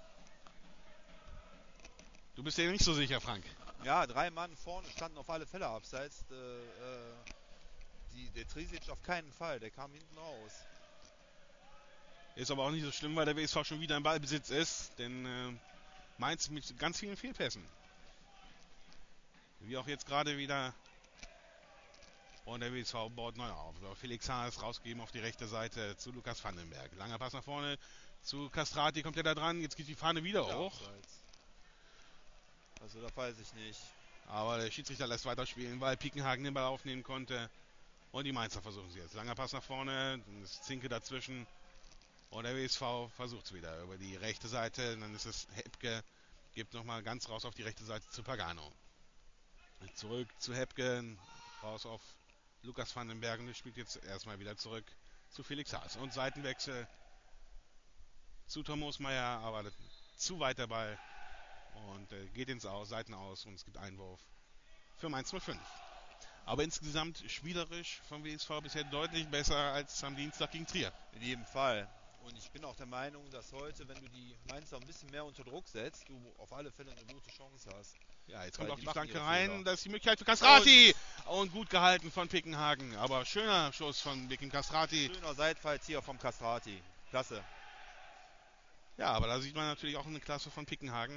Du bist dir nicht so sicher, Frank. Ja, drei Mann vorne standen auf alle Fälle abseits. Äh, äh, die, der Trisic auf keinen Fall, der kam hinten raus. Ist aber auch nicht so schlimm, weil der W S V schon wieder im Ballbesitz ist. Denn äh, Mainz mit ganz vielen Fehlpässen. Wie auch jetzt gerade wieder. Und der W S V baut neu auf. Felix Haas rausgegeben auf die rechte Seite zu Lukas Vandenberg. Langer Pass nach vorne zu Castrati. Kommt er da dran? Jetzt geht die Fahne wieder Ja, hoch. abseits. Also da weiß ich nicht. Aber der Schiedsrichter lässt weiterspielen, weil Piekenhagen den Ball aufnehmen konnte. Und die Mainzer versuchen es jetzt. Langer Pass nach vorne. Dann ist Zinke dazwischen. Und der W S V versucht es wieder über die rechte Seite. Dann ist es Heppke. Gibt nochmal ganz raus auf die rechte Seite zu Pagano. Zurück zu Heppke. Raus auf Lukas Vandenberg. Und der spielt jetzt erstmal wieder zurück zu Felix Haas. Und Seitenwechsel zu Tom Osmeier. Aber zu weit der Ball. Und äh, geht ins Aus, Seiten aus. Und es gibt Einwurf für Mainz null fünf. Aber insgesamt spielerisch vom W S V bisher deutlich besser als am Dienstag gegen Trier. In jedem Fall. Und ich bin auch der Meinung, dass heute, wenn du die Mainzer ein bisschen mehr unter Druck setzt, du auf alle Fälle eine gute Chance hast. Ja, jetzt Weil kommt auch die die machen Flanke ihre rein. Fehler. Das ist die Möglichkeit für Castrati. Und, und gut gehalten von Pickenhagen. Aber schöner Schuss von Viking Castrati. Schöner Seitfalls hier vom Castrati. Klasse. Ja, aber da sieht man natürlich auch eine Klasse von Pickenhagen,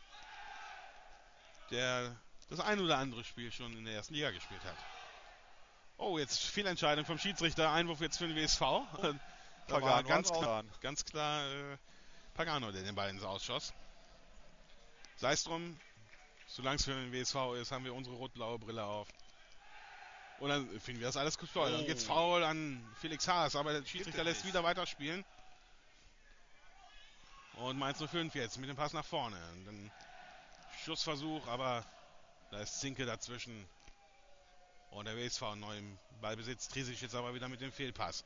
der das ein oder andere Spiel schon in der ersten Liga gespielt hat. Oh, jetzt Fehlentscheidung vom Schiedsrichter. Einwurf jetzt für den W S V. Oh, da war ganz hat klar, ganz klar äh, Pagano, der den Ball ins Ausschoss. Sei es drum, solange es für den W S V ist, haben wir unsere rot-blaue Brille auf. Und dann finden wir das alles gut voll. Oh. Und jetzt Foul an Felix Haas, aber der Schiedsrichter lässt nicht. wieder weiterspielen. Und Mainz null fünf jetzt mit dem Pass nach vorne. Und dann Schussversuch, aber da ist Zinke dazwischen. Und der W S V neu im Ballbesitz. Trisic jetzt aber wieder mit dem Fehlpass.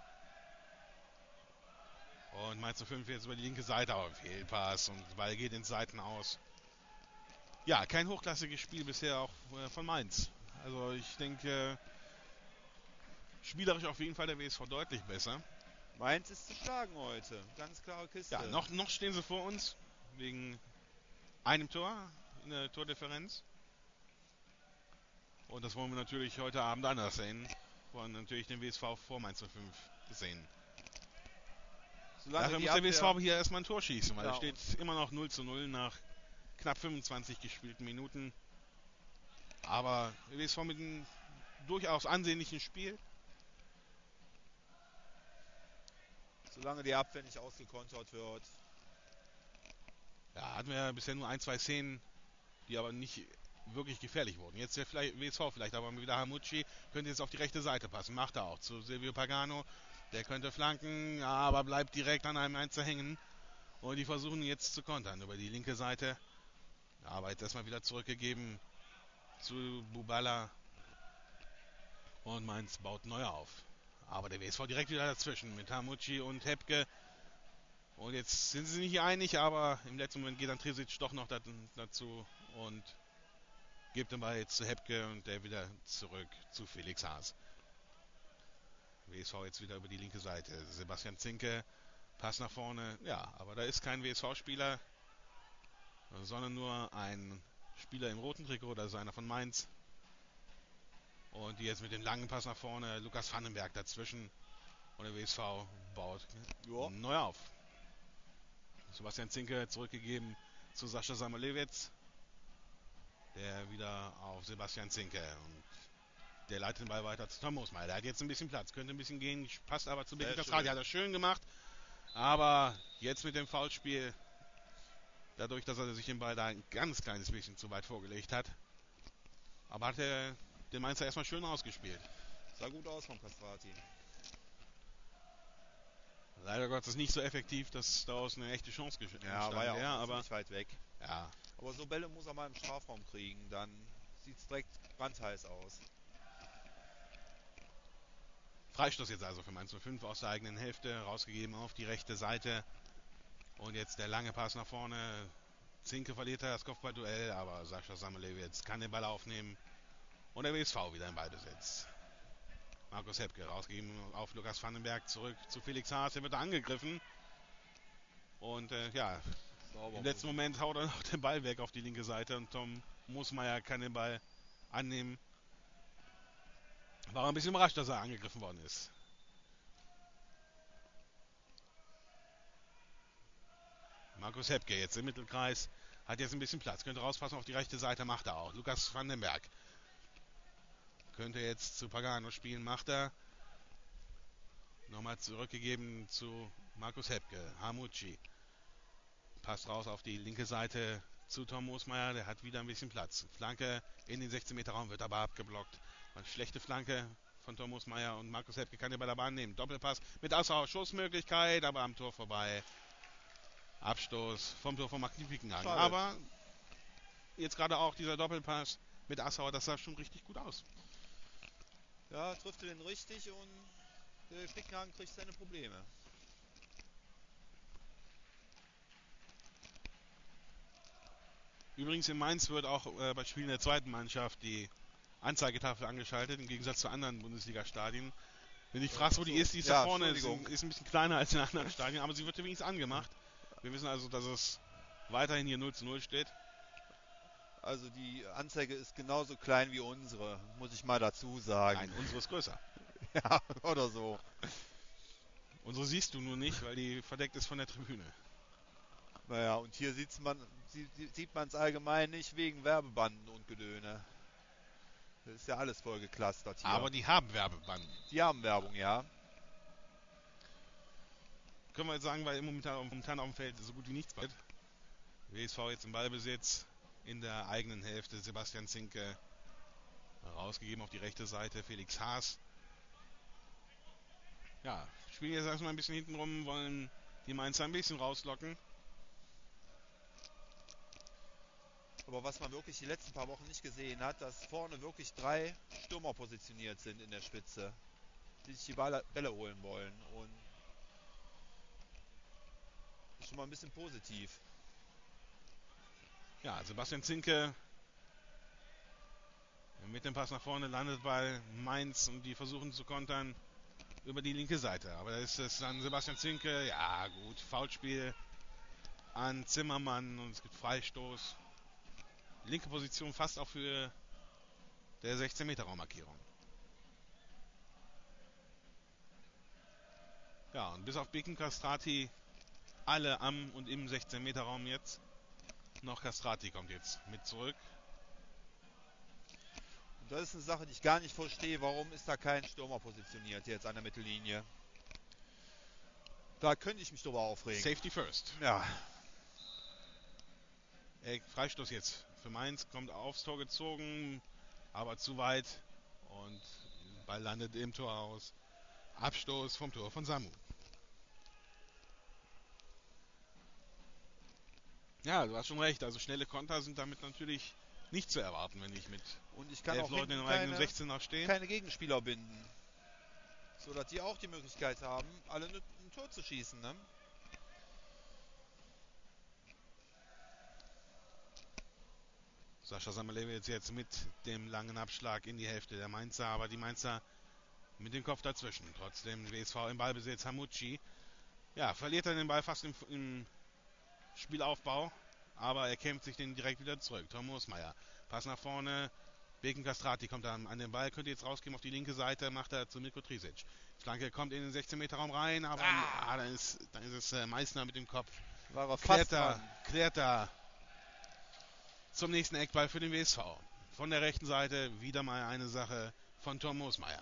Und Mainz null fünf jetzt über die linke Seite, aber Fehlpass. Und der Ball geht ins Seiten aus. Ja, kein hochklassiges Spiel bisher auch äh, von Mainz. Also ich denke, spielerisch auf jeden Fall der W S V deutlich besser. Mainz ist zu schlagen heute. Ganz klare Kiste. Ja, noch, noch stehen sie vor uns. Wegen einem Tor in der Tordifferenz. Und das wollen wir natürlich heute Abend anders sehen. Wollen natürlich den W S V vor Mainz null fünf sehen. Solange Dafür die muss der W S V Abwehr- hier erstmal ein Tor schießen, weil Ja, es steht immer noch null zu null nach knapp fünfundzwanzig gespielten Minuten. Aber der W S V mit einem durchaus ansehnlichen Spiel. Solange die Abwehr nicht ausgekontert wird. Ja, hatten wir ja bisher nur ein, zwei Szenen, die aber nicht wirklich gefährlich wurden. Jetzt der vielleicht, W S V vielleicht, aber wieder Hamucci könnte jetzt auf die rechte Seite passen. Macht er auch zu Silvio Pagano. Der könnte flanken, aber bleibt direkt an einem Einzel hängen. Und die versuchen jetzt zu kontern über die linke Seite. Aber jetzt erstmal wieder zurückgegeben zu Bubala. Und Mainz baut neu auf. Aber der W S V direkt wieder dazwischen mit Hamucci und Hepke. Und jetzt sind sie nicht einig, aber im letzten Moment geht dann Tresic doch noch dazu und gibt den Ball jetzt zu Hepke und der wieder zurück zu Felix Haas. W S V jetzt wieder über die linke Seite. Sebastian Zinke, Pass nach vorne. Ja, aber da ist kein W S V-Spieler, sondern nur ein Spieler im roten Trikot, das ist einer von Mainz. Und die jetzt mit dem langen Pass nach vorne, Lukas Vandenberg dazwischen. Und der W S V baut ja. neu auf. Sebastian Zinke zurückgegeben zu Sascha Samolewitz. Der wieder auf Sebastian Zinke. Und der leitet den Ball weiter zu Tom Moosmeier. Der hat jetzt ein bisschen Platz, könnte ein bisschen gehen, passt aber zu Becky Castrati. Hat er schön gemacht. Aber jetzt mit dem Foulspiel, dadurch, dass er sich den Ball da ein ganz kleines bisschen zu weit vorgelegt hat. Aber hat er den Mainzer erstmal schön ausgespielt. Sah gut aus von Castrati. Leider Gottes nicht so effektiv, dass daraus eine echte Chance geschehen ist. Ja, war ja auch ja, aber nicht weit weg. Ja. Aber so Bälle muss er mal im Strafraum kriegen, dann sieht es direkt brandheiß aus. Freistoß jetzt also für Mainz null fünf aus der eigenen Hälfte, rausgegeben auf die rechte Seite. Und jetzt der lange Pass nach vorne. Zinke verliert er das Kopfballduell, aber Sascha Samolewitz kann den Ball aufnehmen. Und der W S V wieder im Ballbesitz. Markus Hepke rausgegeben auf Lukas Vandenberg, zurück zu Felix Haas, der wird da angegriffen. Und äh, ja, sauber im letzten Moment haut er noch den Ball weg auf die linke Seite und Tom Moosmeier kann den Ball annehmen. War ein bisschen überrascht, dass er angegriffen worden ist. Markus Hepke jetzt im Mittelkreis, hat jetzt ein bisschen Platz, könnte rauspassen auf die rechte Seite, macht er auch. Lukas Vandenberg könnte jetzt zu Pagano spielen, macht er. Nochmal zurückgegeben zu Markus Hepke. Hamucci passt raus auf die linke Seite zu Tom Moosmeier, der hat wieder ein bisschen Platz. Flanke in den sechzehn Meter Raum, wird aber abgeblockt. Eine schlechte Flanke von Tom Moosmeier und Markus Hepke kann den bei der Bahn nehmen. Doppelpass mit Assauer, Schussmöglichkeit, aber am Tor vorbei. Abstoß vom Tor von Magni Pickenhagen. Aber jetzt gerade auch dieser Doppelpass mit Assauer, das sah schon richtig gut aus. Ja, trifft er den richtig und der Pickenhagen kriegt seine Probleme. Übrigens in Mainz wird auch äh, bei Spielen der zweiten Mannschaft die Anzeigetafel angeschaltet, im Gegensatz zu anderen Bundesliga-Stadien. Wenn ich fragst, wo die ist, die ist ja, da vorne, ist, ist ein bisschen kleiner als in anderen Stadien, aber sie wird übrigens angemacht. Wir wissen also, dass es weiterhin hier null zu null steht. Also die Anzeige ist genauso klein wie unsere, muss ich mal dazu sagen. Nein, unsere ist größer. Ja, oder so. Unsere siehst du nur nicht, weil die verdeckt ist von der Tribüne. Naja, und hier sieht's man, sieht man es allgemein nicht wegen Werbebanden und Gedöne. Das ist ja alles voll geklustert hier. Aber die haben Werbebanden. Die haben Werbung, ja. Können wir jetzt sagen, weil momentan, momentan auf dem Feld so gut wie nichts passiert. W S V jetzt im Ballbesitz in der eigenen Hälfte. Sebastian Zinke rausgegeben auf die rechte Seite. Felix Haas. Ja, spielen jetzt erstmal ein bisschen hinten rum, wollen die Mainzer ein bisschen rauslocken. Aber was man wirklich die letzten paar Wochen nicht gesehen hat, dass vorne wirklich drei Stürmer positioniert sind in der Spitze, die sich die Bälle, Bälle holen wollen. Und das ist schon mal ein bisschen positiv. Ja, Sebastian Zinke mit dem Pass nach vorne landet bei Mainz und die versuchen zu kontern über die linke Seite. Aber da ist es dann Sebastian Zinke. Ja gut, Foulspiel an Zimmermann und es gibt Freistoß. Linke Position fast auch für der sechzehn Meter Raummarkierung. Ja, und bis auf Becken Castrati alle am und im sechzehn Meter Raum jetzt. Noch Castrati kommt jetzt mit zurück. Und das ist eine Sache, die ich gar nicht verstehe. Warum ist da kein Stürmer positioniert jetzt an der Mittellinie? Da könnte ich mich drüber aufregen. Safety first. Ja. Ey, Freistoß jetzt für Mainz, kommt aufs Tor gezogen, aber zu weit und der Ball landet im Tor aus. Abstoß vom Tor von Samu. Ja, du hast schon recht. Also schnelle Konter sind damit natürlich nicht zu erwarten, wenn ich mit Und ich kann elf auch Leuten in hinten den eigenen keine, sechzehner stehe. keine Gegenspieler binden. So dass die auch die Möglichkeit haben, alle ein Tor zu schießen. Ne? Sascha Samalewitz jetzt mit dem langen Abschlag in die Hälfte der Mainzer, aber die Mainzer mit dem Kopf dazwischen. Trotzdem W S V im Ballbesitz. Hamucci, ja, verliert er den Ball fast im, im Spielaufbau, aber er kämpft sich den direkt wieder zurück. Tom Moosmeier, Pass nach vorne. Beken Castrati kommt dann an den Ball, könnte jetzt rausgehen auf die linke Seite, macht er zu Milko Trisic. Flanke kommt in den sechzehn Meter Raum rein, aber ah. Ah, dann, ist, dann ist es äh, Meissner mit dem Kopf. War er klärt, fast er, klärt er zum nächsten Eckball für den W S V. Von der rechten Seite wieder mal eine Sache von Tom Moosmeier.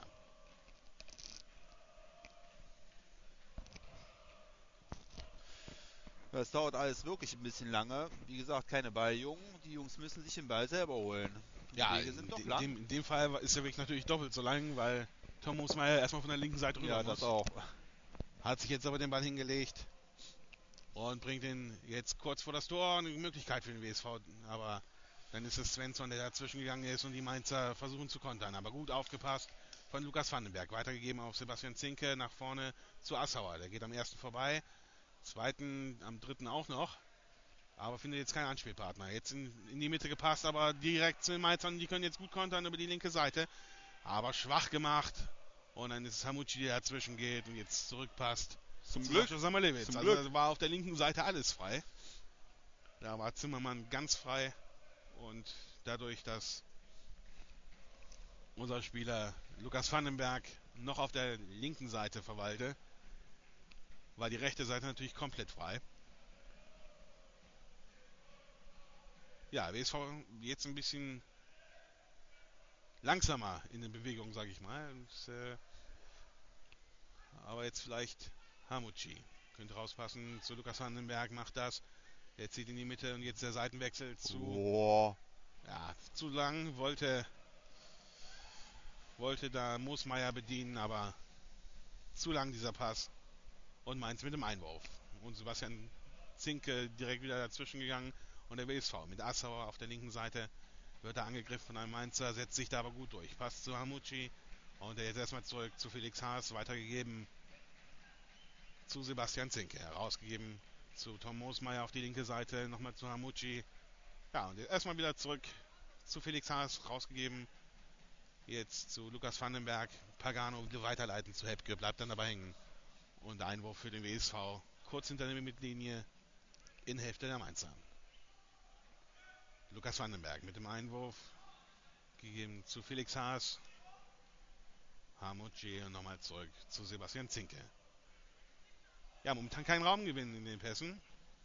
Das dauert alles wirklich ein bisschen lange. Wie gesagt, keine Balljungen. Die Jungs müssen sich den Ball selber holen. Die ja, Wege sind doch in, lang. dem, in dem Fall ist der Weg natürlich doppelt so lang, weil Tom Moosmeier erstmal von der linken Seite rüber ja, muss. das auch. Hat sich jetzt aber den Ball hingelegt und bringt ihn jetzt kurz vor das Tor. Eine Möglichkeit für den W S V, aber dann ist es Svensson, der dazwischen gegangen ist und die Mainzer versuchen zu kontern. Aber gut aufgepasst von Lukas Vandenberg. Weitergegeben auf Sebastian Zinke nach vorne zu Assauer. Der geht am ersten vorbei, zweiten, am dritten auch noch. Aber findet jetzt keinen Anspielpartner. Jetzt in, in die Mitte gepasst, aber direkt zu den Mainzern. Die können jetzt gut kontern über die linke Seite. Aber schwach gemacht. Und dann ist es Hamucci, der dazwischen geht und jetzt zurückpasst. Zum Glück. Zum also Glück. war auf der linken Seite alles frei. Da war Zimmermann ganz frei. Und dadurch, dass unser Spieler Lukas Vandenberg noch auf der linken Seite verweilte, war die rechte Seite natürlich komplett frei. Ja, W S V jetzt ein bisschen langsamer in den Bewegungen, sage ich mal. Und, äh, aber jetzt vielleicht Hamucci. Könnte rauspassen zu Lukas Vandenberg, macht das. Er zieht in die Mitte und jetzt der Seitenwechsel zu... Oh. Ja, zu lang. Wollte, wollte da Moosmeier bedienen, aber zu lang dieser Pass. Und Mainz mit dem Einwurf. Und Sebastian Zinke direkt wieder dazwischen gegangen. Und der W S V mit Assauer auf der linken Seite wird er angegriffen von einem Mainzer, setzt sich da aber gut durch. Passt zu Hamucci und er jetzt erstmal zurück zu Felix Haas, weitergegeben zu Sebastian Zinke. Herausgegeben zu Tom Moosmeier auf die linke Seite, nochmal zu Hamucci. Ja, und jetzt erstmal wieder zurück zu Felix Haas, rausgegeben. Jetzt zu Lukas Vandenberg. Pagano weiterleiten zu Hebke, bleibt dann dabei hängen. Und Einwurf für den W S V, kurz hinter der Mittellinie in Hälfte der Mainzer. Lukas Vandenberg mit dem Einwurf, gegeben zu Felix Haas, Hamucci und nochmal zurück zu Sebastian Zinke. Ja, momentan kein Raumgewinn in den Pässen.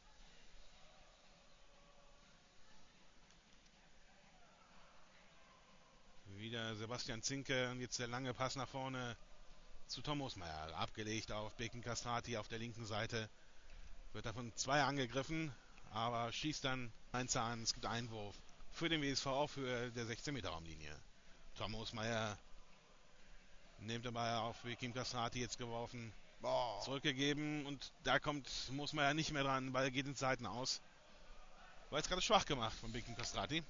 Wieder Sebastian Zinke und jetzt der lange Pass nach vorne zu Tom Moosmeier. Abgelegt auf Beken Castrati auf der linken Seite. Wird davon zwei angegriffen, aber schießt dann eins an. Es gibt Einwurf für den W S V, auch für der sechzehn Meter Raumlinie. Tom Moosmeier nimmt dabei auf Beken Castrati jetzt geworfen. Oh. Zurückgegeben und da kommt Moosmeier nicht mehr dran, weil er geht ins Seiten aus. War jetzt gerade schwach gemacht von Beken Castrati.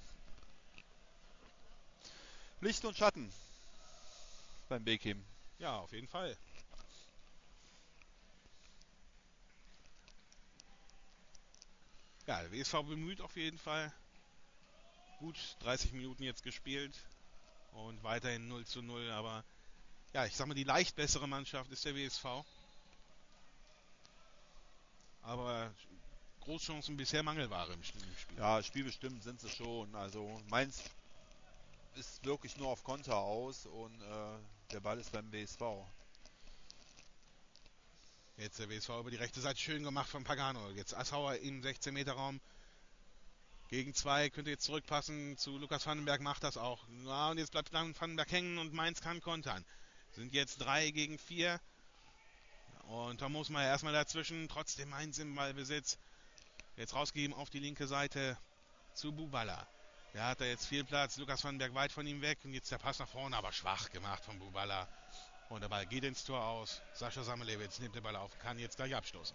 Licht und Schatten beim Bekim. Ja, auf jeden Fall. Ja, der W S V bemüht auf jeden Fall. Gut, dreißig Minuten jetzt gespielt und weiterhin null zu null, aber ja, ich sag mal, die leicht bessere Mannschaft ist der W S V. Aber Großchancen bisher Mangelware im Spiel. Ja, spielbestimmt sind sie schon. Also Mainz ist wirklich nur auf Konter aus und äh, der Ball ist beim W S V. Jetzt der W S V über die rechte Seite schön gemacht von Pagano. Jetzt Assauer im sechzehn Meter Raum. Gegen zwei, könnte jetzt zurückpassen zu Lukas Vandenberg, macht das auch. Ja, und jetzt bleibt dann Vandenberg hängen und Mainz kann kontern. Sind jetzt drei gegen vier. Und da muss man erstmal dazwischen, trotzdem Mainz im Ballbesitz. Jetzt rausgegeben auf die linke Seite zu Bubala. Der hat da jetzt viel Platz. Lukas Vandenberg weit von ihm weg. Und jetzt der Pass nach vorne, aber schwach gemacht von Bubala. Und der Ball geht ins Tor aus. Sascha Samuelewitz nimmt den Ball auf, kann jetzt gleich abstoßen.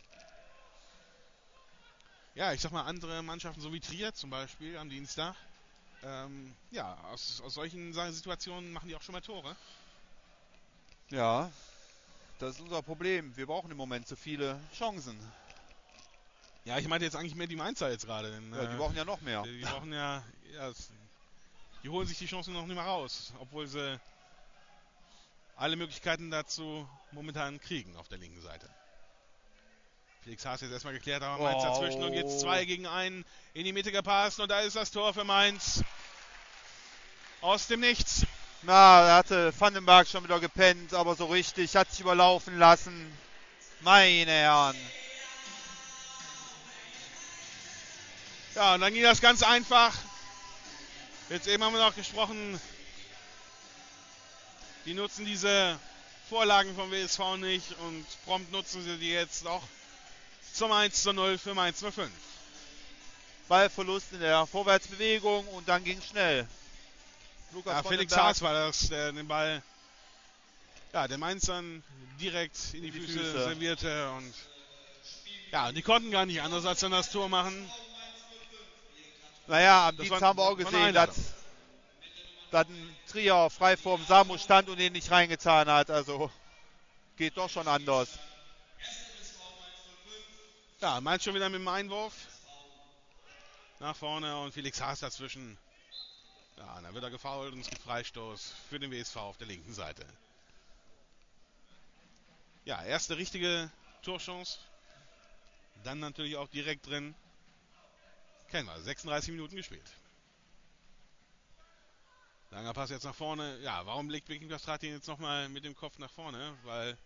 Ja, ich sag mal, andere Mannschaften, so wie Trier zum Beispiel am Dienstag, ähm, ja, aus, aus solchen Situationen machen die auch schon mal Tore. Ja, das ist unser Problem. Wir brauchen im Moment zu viele Chancen. Ja, ich meinte jetzt eigentlich mehr die Mainzer jetzt gerade. Denn, Ja, die äh, brauchen ja noch mehr. Die brauchen ja, ja es, die holen sich die Chancen noch nicht mehr raus, obwohl sie alle Möglichkeiten dazu momentan kriegen auf der linken Seite. Felix Haas jetzt erstmal geklärt, aber Mainz Wow. dazwischen und jetzt zwei gegen einen in die Mitte gepasst und da ist das Tor für Mainz. Aus dem Nichts. Na, da hatte Vandenberg schon wieder gepennt, aber so richtig, hat sich überlaufen lassen. Meine Herren. Ja, und dann ging das ganz einfach. Jetzt eben haben wir noch gesprochen, die nutzen diese Vorlagen vom W S V nicht und prompt nutzen sie die jetzt auch zum eins zu null für Mainz null fünf. Ballverlust in der Vorwärtsbewegung und dann ging es schnell. Lukas ja, Felix Haas war das, der den Ball ja, den Mainzern direkt in die, in die Füße, Füße servierte und ja, die konnten gar nicht anders als dann das Tor machen. Naja, am Dienst haben wir auch gesehen, dass, dass ein Trier frei vorm Samu stand und ihn nicht reingetan hat. Also geht doch schon anders. Ja, Mainz schon wieder mit dem Einwurf. Nach vorne und Felix Haas dazwischen. Ja, dann wird er gefoult und es gibt Freistoß für den W S V auf der linken Seite. Ja, erste richtige Torchance. Dann natürlich auch direkt drin. Kennen wir, sechsunddreißig Minuten gespielt. Langer Pass jetzt nach vorne. Ja, warum legt Viking Castrati jetzt nochmal mit dem Kopf nach vorne? Weil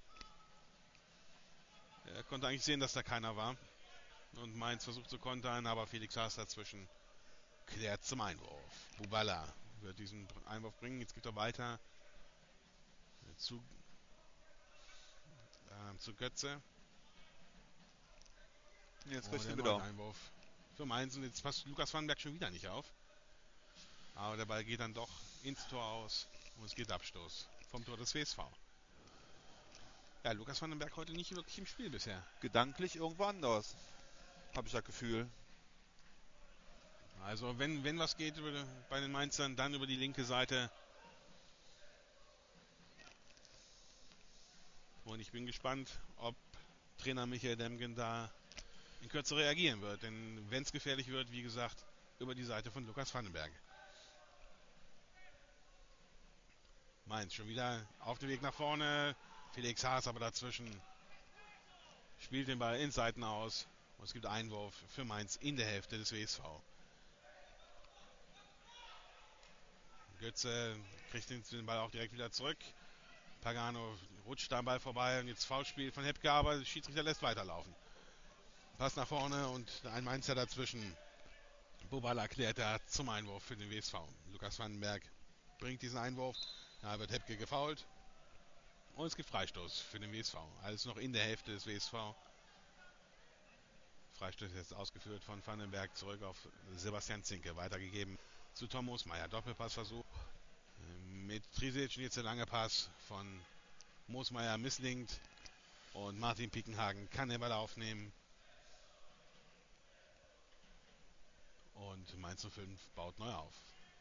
er konnte eigentlich sehen, dass da keiner war. Und Mainz versucht zu kontern, aber Felix Haas dazwischen klärt zum Einwurf. Bubala wird diesen Einwurf bringen. Jetzt geht er weiter zu, äh, zu Götze. Jetzt oh, kriegt er wieder Einwurf für Mainz und jetzt passt Lukas Vandenberg schon wieder nicht auf. Aber der Ball geht dann doch ins Tor aus und es geht Abstoß vom Tor des W S V. Ja, Lukas Vandenberg heute nicht wirklich im Spiel bisher. Gedanklich irgendwo anders, habe ich das Gefühl. Also wenn, wenn was geht über, bei den Mainzern, dann über die linke Seite. Und ich bin gespannt, ob Trainer Michael Demgen da in Kürze reagieren wird. Denn wenn es gefährlich wird, wie gesagt, über die Seite von Lukas Vandenberg. Mainz schon wieder auf dem Weg nach vorne. Felix Haas aber dazwischen. Spielt den Ball in Seiten aus. Und es gibt Einwurf für Mainz in der Hälfte des W S V. Götze kriegt den Ball auch direkt wieder zurück. Pagano rutscht am Ball vorbei und jetzt Foulspiel von Hepke, aber der Schiedsrichter lässt weiterlaufen. Pass nach vorne und ein Mainzer dazwischen. Bubala klärt er zum Einwurf für den W S V. Lukas Vandenberg bringt diesen Einwurf. Da wird Hepke gefoult. Und es gibt Freistoß für den W S V. Alles noch in der Hälfte des W S V. Freistoß jetzt ausgeführt von Vandenberg zurück auf Sebastian Zinke. Weitergegeben zu Tom Moosmeier. Doppelpassversuch mit Trisic. Jetzt der lange Pass von Moosmeier misslingt. Und Martin Pickenhagen kann den Ball aufnehmen. Und Mainz null fünf baut neu auf.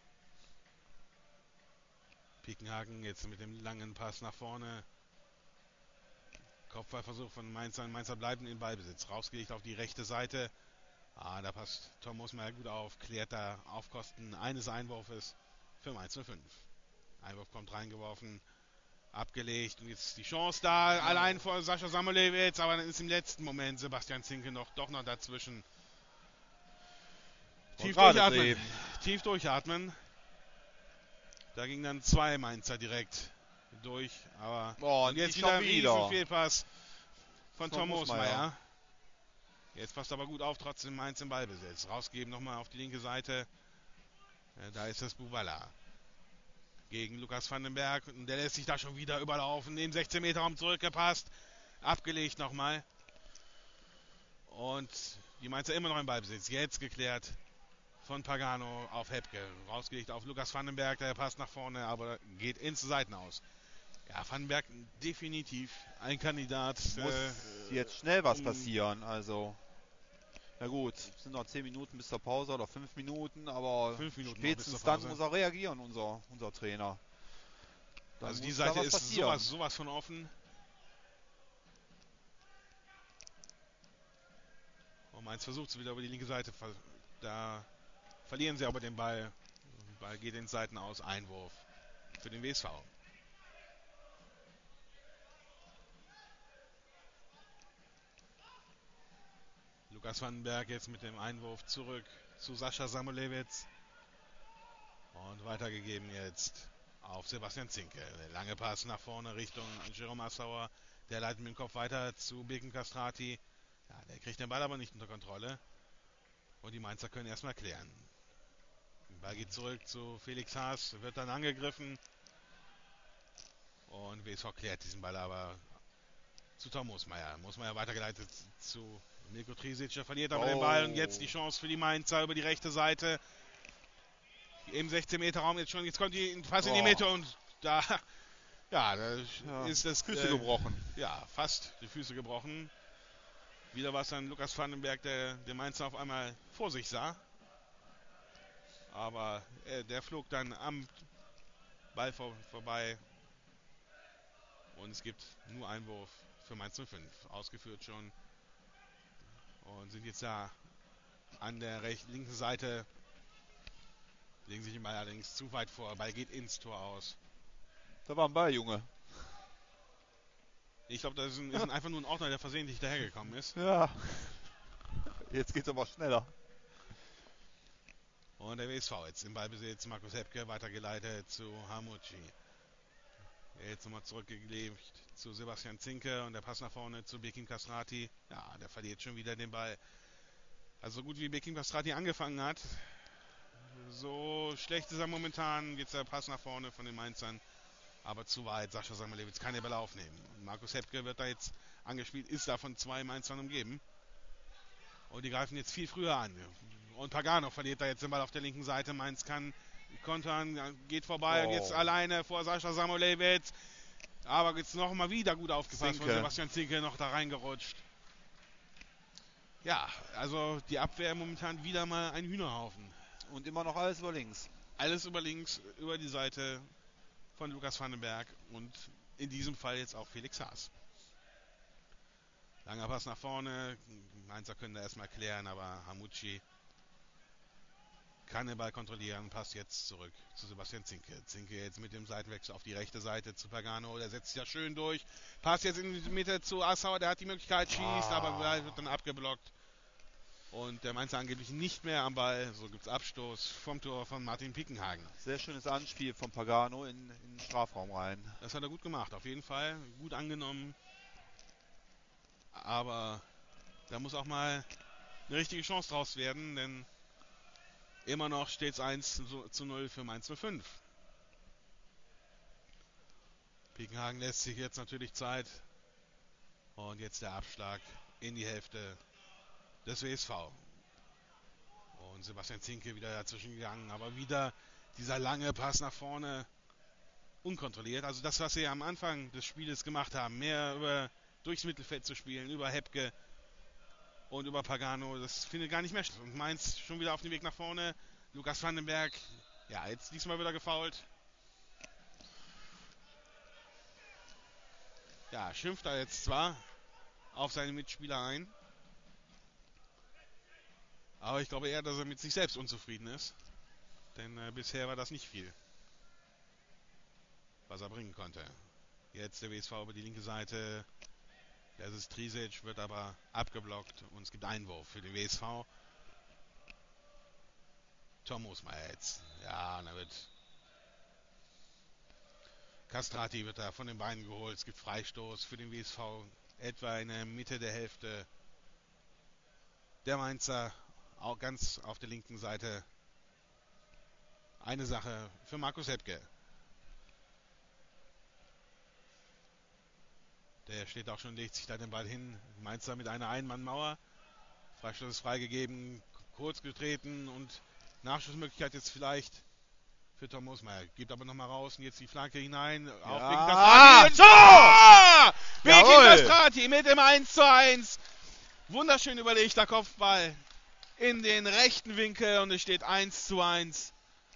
Pickenhagen jetzt mit dem langen Pass nach vorne. Kopfballversuch von Mainzer. Mainzer bleiben in Ballbesitz. Rausgelegt auf die rechte Seite. Ah, da passt Tom Moosmeier gut auf. Klärt da auf Kosten eines Einwurfes für Mainz null fünf. Einwurf kommt reingeworfen. Abgelegt. Und jetzt die Chance da. Ja. Allein vor Sascha Samuelewitz. Aber dann ist im letzten Moment Sebastian Zinke noch doch noch dazwischen. Tief durchatmen. Drehen. Tief durchatmen. Da ging dann zwei Mainzer direkt durch. Aber oh, und jetzt wieder ein riesen Fehlpass von Tom Moosmeier. Jetzt passt aber gut auf, trotzdem Mainz im Ballbesitz. Rausgeben nochmal auf die linke Seite. Ja, da ist das Bubala. Gegen Lukas Vandenberg. Und der lässt sich da schon wieder überlaufen. In den sechzehn Meter Raum zurückgepasst. Abgelegt nochmal. Und die Mainzer immer noch im Ballbesitz. Jetzt geklärt von Pagano auf Hepke. Rausgelegt auf Lukas Vandenberg. Der passt nach vorne, aber geht ins Seitenaus. Ja, Vandenberg definitiv ein Kandidat. Muss äh, jetzt schnell was um, passieren. Also, na gut, es sind noch zehn Minuten bis zur Pause oder fünf Minuten, aber Fünf Minuten noch bis spätestens zur dann Pause. muss er reagieren, unser, unser Trainer. Dann Also die muss da Seite was ist passieren. sowas, sowas von offen. Und Mainz versucht es wieder über die linke Seite. Da verlieren sie aber den Ball. Der Ball geht in Seiten aus. Einwurf für den W S V. Lukas Vandenberg jetzt mit dem Einwurf zurück zu Sascha Samulewicz. Und weitergegeben jetzt auf Sebastian Zinke. Der lange Pass nach vorne Richtung Jerome Assauer. Der leitet mit dem Kopf weiter zu Bekim Castrati. Ja, der kriegt den Ball aber nicht unter Kontrolle. Und die Mainzer können erstmal klären. Der Ball geht zurück zu Felix Haas. Wird dann angegriffen. Und W S V klärt diesen Ball aber zu Tom Moosmeier. Moosmeier weitergeleitet zu Milko Trisic. Der verliert aber oh. den Ball. Und jetzt die Chance für die Mainzer über die rechte Seite. Im sechzehn Meter Raum jetzt schon. Jetzt kommt die fast oh. in die Mitte und da, ja, da ja, ist das Füße äh, gebrochen. Ja, fast die Füße gebrochen. Wieder war es dann Lukas Vandenberg, der den Mainzer auf einmal vor sich sah. Aber äh, der flog dann am Ball vor, vorbei. Und es gibt nur Einwurf für Mainz null fünf. Ausgeführt schon. Und sind jetzt da an der rechten, linken Seite. Legen sich den Ball allerdings zu weit vor. Der Ball geht ins Tor aus. Da war ein Ball, Junge. Ich glaube, das ist, ein, ist ein einfach nur ein Ordner, der versehentlich dahergekommen ist. Ja. Jetzt geht's aber schneller. Und der W S V jetzt im Ballbesitz. Markus Hebke weitergeleitet zu Hamucci. Jetzt nochmal zurückgelegt zu Sebastian Zinke. Und der Pass nach vorne zu Bekim Castrati. Ja, der verliert schon wieder den Ball. Also so gut wie Bekim Castrati angefangen hat, so schlecht ist er momentan. Jetzt der Pass nach vorne von den Mainzern. Aber zu weit. Sascha Samulewicz kann den Ball aufnehmen. Markus Hebke wird da jetzt angespielt. Ist da von zwei Mainzern umgeben. Und die greifen jetzt viel früher an. Und Pagano verliert da jetzt den Ball auf der linken Seite. Mainz kann kontern. Geht vorbei. Oh. Jetzt alleine vor Sascha Samulewicz. Aber jetzt nochmal wieder gut aufgepasst. Von Sebastian Zinke noch da reingerutscht. Ja, also die Abwehr momentan wieder mal ein Hühnerhaufen. Und immer noch alles über links. Alles über links, über die Seite von Lukas Vandenberg und in diesem Fall jetzt auch Felix Haas. Langer Pass nach vorne. Mainzer können da erstmal klären, aber Hamucci kann den Ball kontrollieren. Passt jetzt zurück zu Sebastian Zinke. Zinke jetzt mit dem Seitenwechsel auf die rechte Seite zu Pagano. Der setzt sich ja schön durch. Passt jetzt in die Mitte zu Assauer. Der hat die Möglichkeit, schießt, ah. aber wird dann abgeblockt. Und der Mainzer angeblich nicht mehr am Ball. So gibt es Abstoß vom Tor von Martin Pickenhagen. Sehr schönes Anspiel von Pagano in, in den Strafraum rein. Das hat er gut gemacht, auf jeden Fall. Gut angenommen. Aber da muss auch mal eine richtige Chance draus werden, denn immer noch steht es eins zu null für Mainz null fünf. Pickenhagen lässt sich jetzt natürlich Zeit. Und jetzt der Abschlag in die Hälfte des W S V. Und Sebastian Zinke wieder dazwischen gegangen, aber wieder dieser lange Pass nach vorne unkontrolliert. Also das, was sie am Anfang des Spieles gemacht haben, mehr über durchs Mittelfeld zu spielen, über Hebke und über Pagano, das findet gar nicht mehr statt. Und Mainz schon wieder auf dem Weg nach vorne. Lukas Vandenberg, ja, jetzt diesmal wieder gefoult. Ja, schimpft er jetzt zwar auf seine Mitspieler ein, aber ich glaube eher, dass er mit sich selbst unzufrieden ist. Denn äh, bisher war das nicht viel, was er bringen konnte. Jetzt der W S V über die linke Seite. Das ist Trisic, wird aber abgeblockt und es gibt Einwurf für den W S V. Tom Moosmeier jetzt. Ja, und da wird Castrati wird da von den Beinen geholt. Es gibt Freistoß für den W S V. Etwa in der Mitte der Hälfte der Mainzer. Auch ganz auf der linken Seite. Eine Sache für Markus Hebke. Der steht auch schon, legt sich da den Ball hin. Mainzer mit einer Einmannmauer. Freistoß ist freigegeben, kurz getreten und Nachschussmöglichkeit jetzt vielleicht für Tom Mosmeier. Gibt aber nochmal raus und jetzt die Flanke hinein. Auf Ja. Bekin Castrati. Ah, Tor! Bekin Jawohl. Castrati mit dem eins zu eins. Wunderschön überlegter Kopfball in den rechten Winkel und es steht eins zu eins.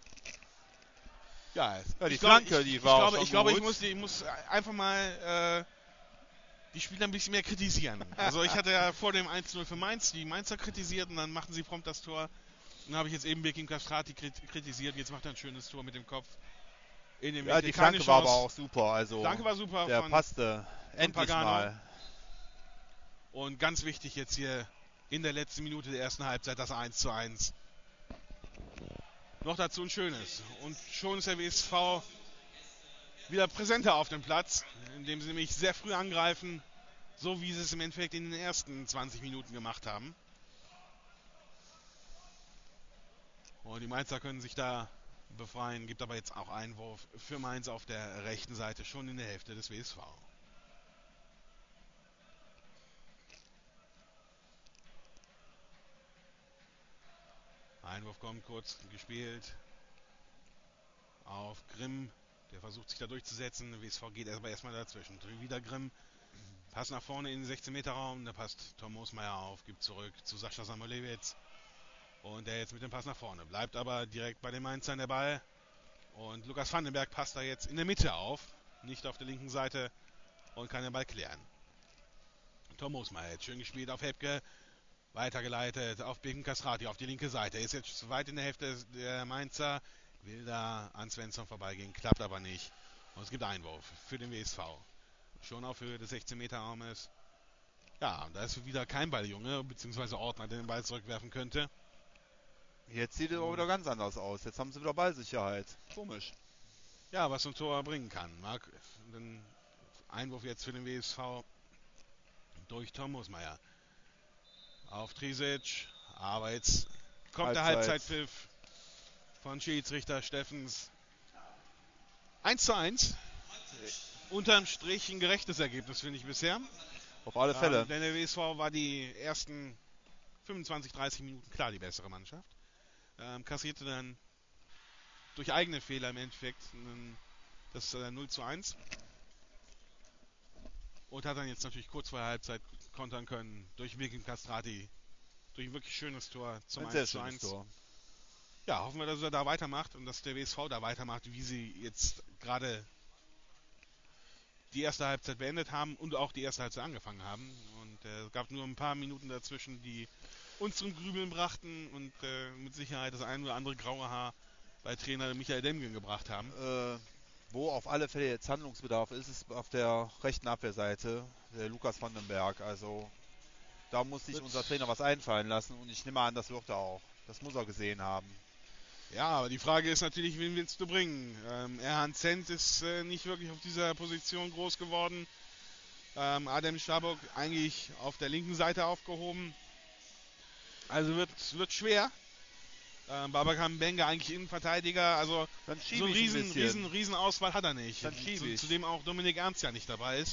Ja, Ja, die ich glaube, Flanke, ich, die ich, war auch glaube, schon ich, glaube ich, gut. muss, ich muss einfach mal äh, die Spieler ein bisschen mehr kritisieren. Also ich hatte ja vor dem eins zu null für Mainz die Mainzer kritisiert und dann machten sie prompt das Tor. Dann habe ich jetzt eben Bekin Castrati kritisiert. Jetzt macht er ein schönes Tor mit dem Kopf. In dem Ja, Winkel. die Keine Flanke war aber Chance. auch super. Also Flanke war super der von, passte endlich Pagano. mal. Und ganz wichtig jetzt hier in der letzten Minute der ersten Halbzeit das eins zu eins. Noch dazu ein schönes. Und schon ist der W S V wieder präsenter auf dem Platz, indem sie nämlich sehr früh angreifen, so wie sie es im Endeffekt in den ersten zwanzig Minuten gemacht haben. Und die Mainzer können sich da befreien, gibt aber jetzt auch Einwurf für Mainz auf der rechten Seite, schon in der Hälfte des W S V. Einwurf kommt kurz gespielt auf Grimm, der versucht sich da durchzusetzen. Der W S V geht aber erstmal dazwischen. Wieder Grimm, Pass nach vorne in den sechzehn Meter Raum, da passt Tom Mosmeier auf, gibt zurück zu Sascha Samolewitz. Und der jetzt mit dem Pass nach vorne. Bleibt aber direkt bei den Mainzern der Ball. Und Lukas Vandenberg passt da jetzt in der Mitte auf, nicht auf der linken Seite und kann den Ball klären. Tom Mosmeier jetzt schön gespielt auf Hebke. Weitergeleitet auf Bekin Castrati auf die linke Seite. Ist jetzt zu weit in der Hälfte der Mainzer. Will da an Svensson vorbeigehen, klappt aber nicht. Und es gibt Einwurf für den W S V. Schon auf Höhe des sechzehn Meter Raumes. Ja, und da ist wieder kein Balljunge, beziehungsweise Ordner, der den Ball zurückwerfen könnte. Jetzt sieht es aber wieder ganz anders aus. Jetzt haben sie wieder Ballsicherheit. Komisch. Ja, was ein Tor bringen kann. Mark, den Einwurf jetzt für den W S V durch Tom Mosmeier. Auf Trisic, aber jetzt kommt der Halbzeit. Halbzeitpfiff von Schiedsrichter Steffens. eins zu eins. Unterm Strich ein gerechtes Ergebnis, finde ich bisher. Auf alle Fälle. Ähm, denn der W S V war die ersten fünfundzwanzig, dreißig Minuten klar die bessere Mannschaft. Ähm, kassierte dann durch eigene Fehler im Endeffekt einen, das äh, null zu eins. Und hat dann jetzt natürlich kurz vor der Halbzeit kontern können durch Bekin Castrati. Durch ein wirklich schönes Tor zum Ein sehr eins zu schönes eins. Tor. Ja, hoffen wir, dass er da weitermacht und dass der W S V da weitermacht, wie sie jetzt gerade die erste Halbzeit beendet haben und auch die erste Halbzeit angefangen haben. Und äh, es gab nur ein paar Minuten dazwischen, die uns zum Grübeln brachten und äh, mit Sicherheit das ein oder andere graue Haar bei Trainer Michael Demgen gebracht haben. Äh, wo auf alle Fälle jetzt Handlungsbedarf ist, ist auf der rechten Abwehrseite der Lukas Vandenberg. Also da muss sich Wird unser Trainer was einfallen lassen und ich nehme an, das wird er auch. Das muss er gesehen haben. Ja, aber die Frage ist natürlich, wen willst du bringen? Ähm, Erhan Zent ist äh, nicht wirklich auf dieser Position groß geworden. Ähm, Adem Stabok eigentlich auf der linken Seite aufgehoben. Also wird, wird schwer. Ähm, Babakan Benga eigentlich Innenverteidiger. Also Dann so schiebe eine ich riesen, ein bisschen. riesen, riesen Auswahl hat er nicht. Dann schiebe Zu, ich. zudem auch Dominik Ernst ja nicht dabei ist.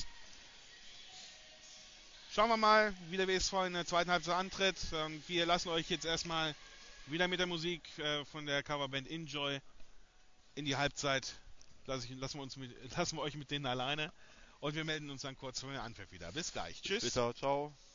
Schauen wir mal, wie der W S V in der zweiten Halbzeit antritt. Ähm, wir lassen euch jetzt erstmal wieder mit der Musik äh, von der Coverband Enjoy in die Halbzeit. Lass ich, lassen, wir uns mit, lassen wir euch mit denen alleine. Und wir melden uns dann kurz vor der Anpfiff wieder. Bis gleich. Tschüss. Bitte, ciao.